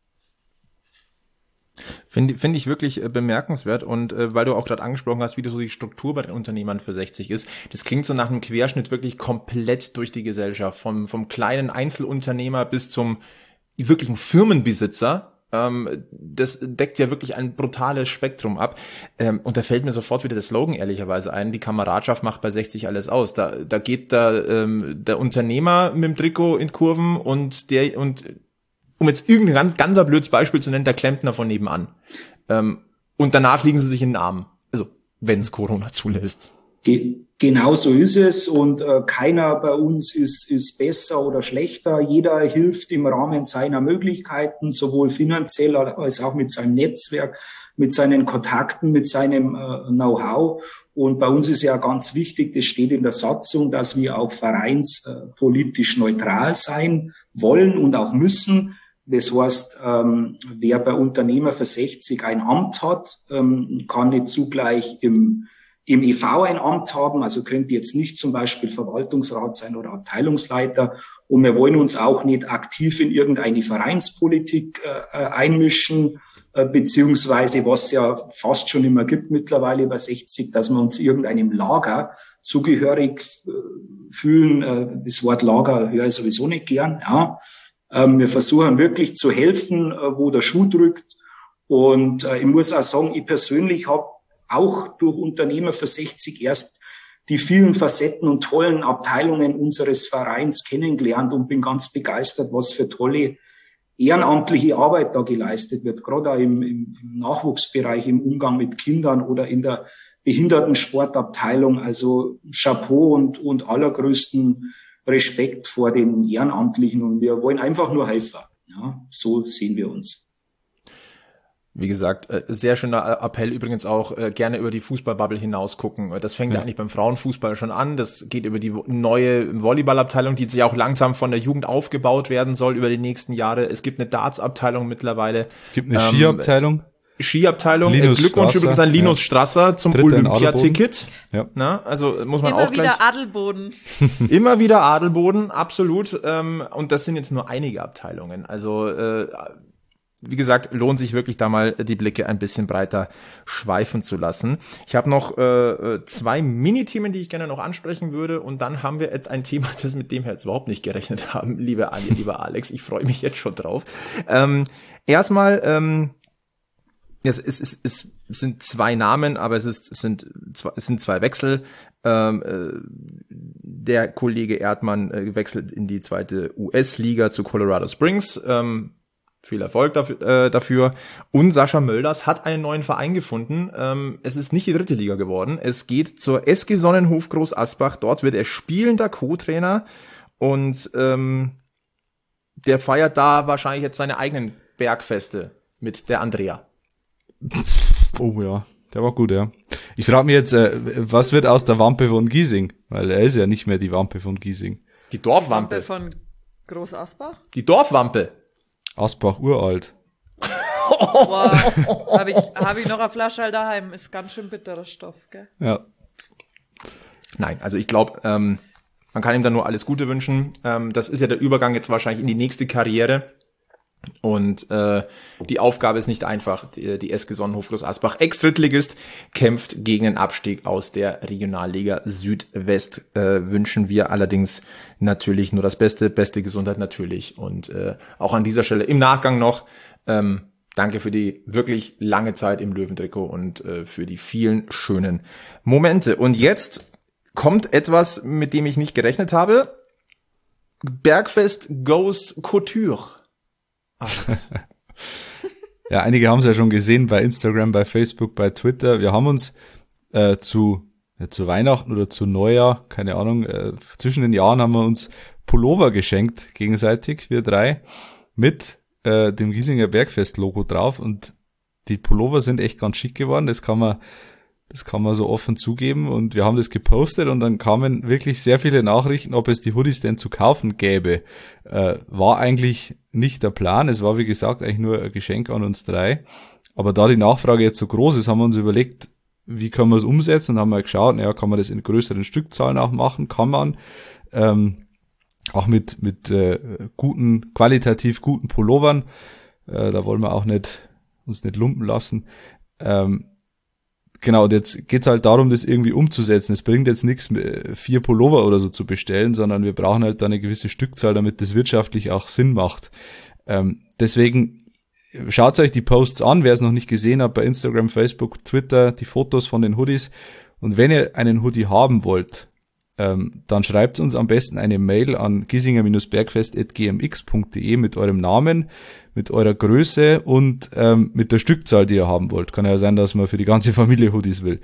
Finde ich wirklich bemerkenswert und weil du auch gerade angesprochen hast, wie so die Struktur bei den Unternehmern für 60 ist, das klingt so nach einem Querschnitt wirklich komplett durch die Gesellschaft, vom kleinen Einzelunternehmer bis zum wirklichen Firmenbesitzer. Das deckt ja wirklich ein brutales Spektrum ab. Und da fällt mir sofort wieder der Slogan ehrlicherweise ein, die Kameradschaft macht bei 60 alles aus. Da geht der Unternehmer mit dem Trikot in Kurven und um jetzt irgendein ganz blödes Beispiel zu nennen, der Klempner von nebenan. Und danach liegen sie sich in den Armen. Also, wenn es Corona zulässt. Genau so ist es und keiner bei uns ist besser oder schlechter. Jeder hilft im Rahmen seiner Möglichkeiten, sowohl finanziell als auch mit seinem Netzwerk, mit seinen Kontakten, mit seinem Know-how. Und bei uns ist ja ganz wichtig, das steht in der Satzung, dass wir auch vereinspolitisch neutral sein wollen und auch müssen. Das heißt, wer bei Unternehmer für 60 ein Amt hat, kann nicht zugleich im e.V. ein Amt haben, also könnte jetzt nicht zum Beispiel Verwaltungsrat sein oder Abteilungsleiter. Und wir wollen uns auch nicht aktiv in irgendeine Vereinspolitik einmischen, beziehungsweise was ja fast schon immer gibt mittlerweile bei 60, dass wir uns irgendeinem Lager zugehörig fühlen. Das Wort Lager höre ich sowieso nicht gern. Ja. Wir versuchen wirklich zu helfen, wo der Schuh drückt. Und ich muss auch sagen, ich persönlich habe auch durch Unternehmer für 60 erst die vielen Facetten und tollen Abteilungen unseres Vereins kennengelernt und bin ganz begeistert, was für tolle ehrenamtliche Arbeit da geleistet wird, gerade auch im Nachwuchsbereich, im Umgang mit Kindern oder in der Behindertensportabteilung. Also Chapeau und allergrößten Respekt vor den Ehrenamtlichen und wir wollen einfach nur Helfer. Ja, so sehen wir uns. Wie gesagt, sehr schöner Appell übrigens auch, gerne über die Fußballbubble hinaus gucken. Das fängt ja eigentlich beim Frauenfußball schon an. Das geht über die neue Volleyballabteilung, die sich auch langsam von der Jugend aufgebaut werden soll über die nächsten Jahre. Es gibt eine Dartsabteilung mittlerweile. Es gibt eine Skiabteilung. Glückwunsch übrigens an Linus Strasser zum Olympiaticket. Ja. Na, also muss man immer auch gleich. Immer wieder Adelboden. Immer wieder Adelboden, absolut. Und das sind jetzt nur einige Abteilungen. Also wie gesagt, lohnt sich wirklich da mal die Blicke ein bisschen breiter schweifen zu lassen. Ich habe noch 2 Mini-Themen, die ich gerne noch ansprechen würde und dann haben wir ein Thema, das mit dem wir jetzt überhaupt nicht gerechnet haben, liebe Anja, lieber Alex, ich freue mich jetzt schon drauf. Erstmal, es sind 2 Namen, aber es sind 2 Wechsel. Der Kollege Erdmann wechselt in die 2. US-Liga zu Colorado Springs. Viel Erfolg dafür. Und Sascha Mölders hat einen neuen Verein gefunden. Es ist nicht die 3. Liga geworden. Es geht zur SG Sonnenhof Groß Asbach. Dort wird er spielender Co-Trainer. Und der feiert da wahrscheinlich jetzt seine eigenen Bergfeste mit der Andrea. Oh ja, der war gut, ja. Ich frage mich jetzt, was wird aus der Wampe von Giesing? Weil er ist ja nicht mehr die Wampe von Giesing. Die Dorfwampe. Von Groß Asbach? Die Dorfwampe. Asbach uralt. Boah, hab ich noch eine Flasche daheim. Ist ganz schön bitterer Stoff, gell? Ja. Nein, also ich glaube, man kann ihm da nur alles Gute wünschen. Das ist ja der Übergang jetzt wahrscheinlich in die nächste Karriere. Und die Aufgabe ist nicht einfach. Die SG Sonnenhof Groß Asbach, Ex-Drittligist, kämpft gegen den Abstieg aus der Regionalliga Südwest. Wünschen wir allerdings natürlich nur das Beste Gesundheit natürlich. Und auch an dieser Stelle im Nachgang noch danke für die wirklich lange Zeit im Löwentrikot und für die vielen schönen Momente. Und jetzt kommt etwas, mit dem ich nicht gerechnet habe. Bergfest goes Couture. Ja, einige haben es ja schon gesehen bei Instagram, bei Facebook, bei Twitter. Wir haben uns zu Weihnachten oder zu Neujahr, keine Ahnung, zwischen den Jahren haben wir uns Pullover geschenkt, gegenseitig, wir 3, mit dem Giesinger Bergfest-Logo drauf. Und die Pullover sind echt ganz schick geworden, das kann man so offen zugeben. Und wir haben das gepostet und dann kamen wirklich sehr viele Nachrichten, ob es die Hoodies denn zu kaufen gäbe. War eigentlich nicht der Plan. Es war, wie gesagt, eigentlich nur ein Geschenk an uns 3. Aber da die Nachfrage jetzt so groß ist, haben wir uns überlegt, wie können wir es umsetzen? Und haben wir geschaut, naja, kann man das in größeren Stückzahlen auch machen? Kann man. Auch mit qualitativ guten Pullovern. Da wollen wir auch uns nicht lumpen lassen. Genau, und jetzt geht's halt darum, das irgendwie umzusetzen. Es bringt jetzt nichts, 4 Pullover oder so zu bestellen, sondern wir brauchen halt da eine gewisse Stückzahl, damit das wirtschaftlich auch Sinn macht. Deswegen schaut euch die Posts an, wer es noch nicht gesehen hat, bei Instagram, Facebook, Twitter, die Fotos von den Hoodies. Und wenn ihr einen Hoodie haben wollt, dann schreibt uns am besten eine Mail an giesinger-bergfest@gmx.de mit eurem Namen, mit eurer Größe und mit der Stückzahl, die ihr haben wollt. Kann ja sein, dass man für die ganze Familie Hoodies will.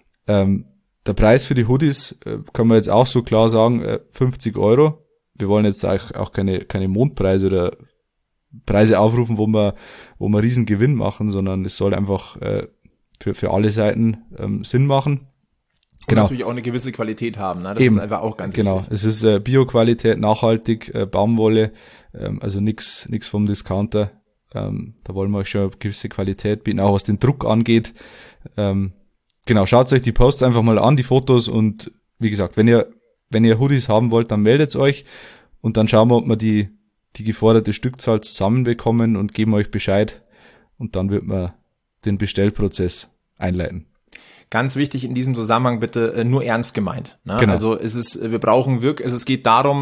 Der Preis für die Hoodies kann man jetzt auch so klar sagen, 50 €. Wir wollen jetzt auch keine Mondpreise oder Preise aufrufen, wo wir riesen Gewinn machen, sondern es soll einfach für alle Seiten Sinn machen. Und natürlich auch eine gewisse Qualität haben, ne? Das Eben, ist einfach auch ganz genau. wichtig. Es ist Bio-Qualität, nachhaltig, Baumwolle, also nix vom Discounter. Da wollen wir euch schon eine gewisse Qualität bieten, auch was den Druck angeht. Genau, schaut euch die Posts einfach mal an, die Fotos, und wie gesagt, wenn ihr Hoodies haben wollt, dann meldet euch und dann schauen wir, ob wir die geforderte Stückzahl zusammenbekommen und geben euch Bescheid, und dann wird man den Bestellprozess einleiten. Ganz wichtig in diesem Zusammenhang bitte nur ernst gemeint. Ne? Genau. Also wir brauchen wirklich, es geht darum,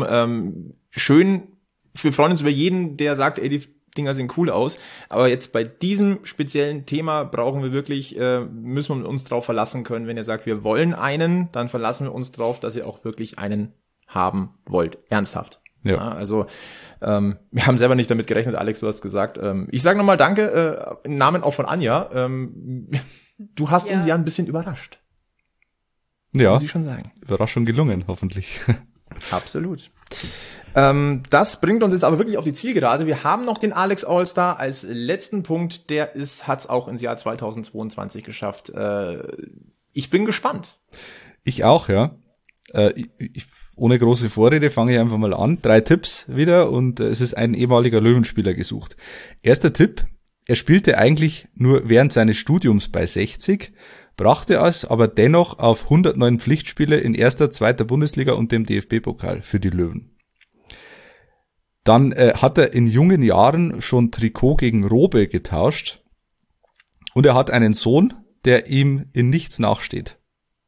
wir freuen uns über jeden, der sagt, ey, die Dinger sehen cool aus. Aber jetzt bei diesem speziellen Thema brauchen wir wirklich, müssen wir uns drauf verlassen können. Wenn ihr sagt, wir wollen einen, dann verlassen wir uns drauf, dass ihr auch wirklich einen haben wollt. Ernsthaft. Ja, also wir haben selber nicht damit gerechnet, Alex, du hast gesagt. Ich sage nochmal Danke, im Namen auch von Anja. Du hast uns ja ein bisschen überrascht. Ja, muss ich schon sagen. Überraschung gelungen, hoffentlich. Absolut. Das bringt uns jetzt aber wirklich auf die Zielgerade. Wir haben noch den Alex All-Star als letzten Punkt. Der hat's auch ins Jahr 2022 geschafft. Ich bin gespannt. Ich auch, ja. Ohne große Vorrede fange ich einfach mal an. 3 Tipps wieder, und es ist ein ehemaliger Löwenspieler gesucht. Erster Tipp: Er spielte eigentlich nur während seines Studiums bei 60, brachte es aber dennoch auf 109 Pflichtspiele in 1., 2. Bundesliga und dem DFB-Pokal für die Löwen. Dann hat er in jungen Jahren schon Trikot gegen Robe getauscht, und er hat einen Sohn, der ihm in nichts nachsteht.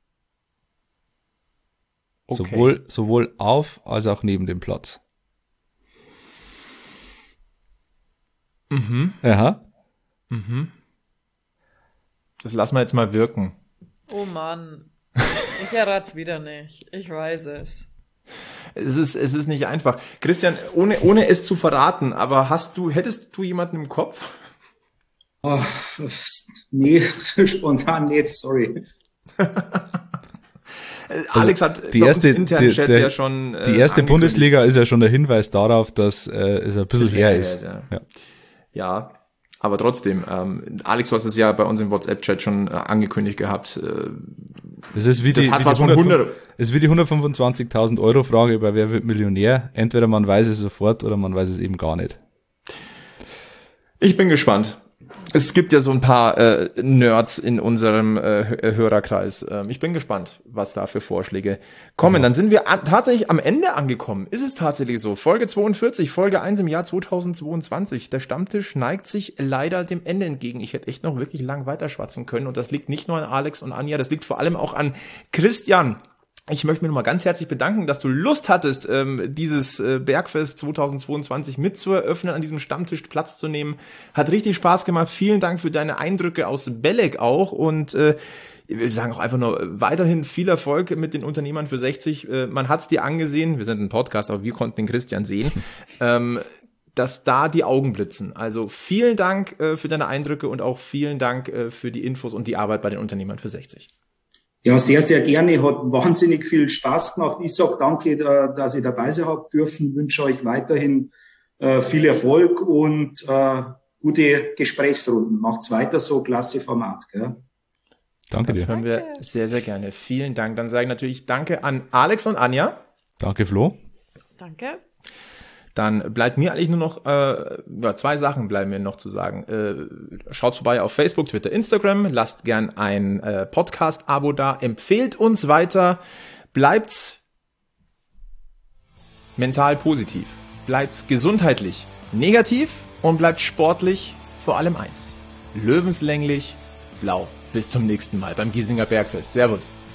Okay. Sowohl auf als auch neben dem Platz. Mhm. Aha. Mhm. Das lassen wir jetzt mal wirken. Oh Mann. Ich errat's wieder nicht. Ich weiß es. Es ist nicht einfach. Christian, ohne es zu verraten, aber hättest du jemanden im Kopf? Oh, nee, spontan nicht, sorry. Alex hat die erste, internen Chat ja schon die erste Bundesliga ist ja schon der Hinweis darauf, dass es ein bisschen her ist. Ja, aber trotzdem, Alex, du hast es ja bei uns im WhatsApp-Chat schon angekündigt gehabt. Es ist wie die 125.000 Euro Frage bei Wer wird Millionär? Entweder man weiß es sofort oder man weiß es eben gar nicht. Ich bin gespannt. Es gibt ja so ein paar Nerds in unserem Hörerkreis. Ich bin gespannt, was da für Vorschläge kommen. Dann sind wir tatsächlich am Ende angekommen. Ist es tatsächlich so? Folge 42, Folge 1 im Jahr 2022. Der Stammtisch neigt sich leider dem Ende entgegen. Ich hätte echt noch wirklich lang weiterschwatzen können. Und das liegt nicht nur an Alex und Anja, das liegt vor allem auch an Christian. Ich möchte mich nochmal ganz herzlich bedanken, dass du Lust hattest, dieses Bergfest 2022 mit zu eröffnen, an diesem Stammtisch Platz zu nehmen. Hat richtig Spaß gemacht. Vielen Dank für deine Eindrücke aus Belek auch und wir sagen auch einfach nur weiterhin viel Erfolg mit den Unternehmern für 60. Man hat's dir angesehen, wir sind ein Podcast, aber wir konnten den Christian sehen, dass da die Augen blitzen. Also vielen Dank für deine Eindrücke und auch vielen Dank für die Infos und die Arbeit bei den Unternehmern für 60. Ja, sehr, sehr gerne. Hat wahnsinnig viel Spaß gemacht. Ich sag danke, dass ich dabei sein habe dürfen. Wünsche euch weiterhin viel Erfolg und gute Gesprächsrunden. Macht's weiter so, klasse Format. Gell? Danke dir. Das hören wir sehr, sehr gerne. Vielen Dank. Dann sage ich natürlich Danke an Alex und Anja. Danke, Flo. Danke. Dann bleibt mir eigentlich nur noch, zwei Sachen bleiben mir noch zu sagen. Schaut vorbei auf Facebook, Twitter, Instagram. Lasst gern ein Podcast-Abo da. Empfehlt uns weiter. Bleibt mental positiv. Bleibt gesundheitlich negativ und bleibt sportlich vor allem eins. Löwenslänglich blau. Bis zum nächsten Mal beim Giesinger Bergfest. Servus.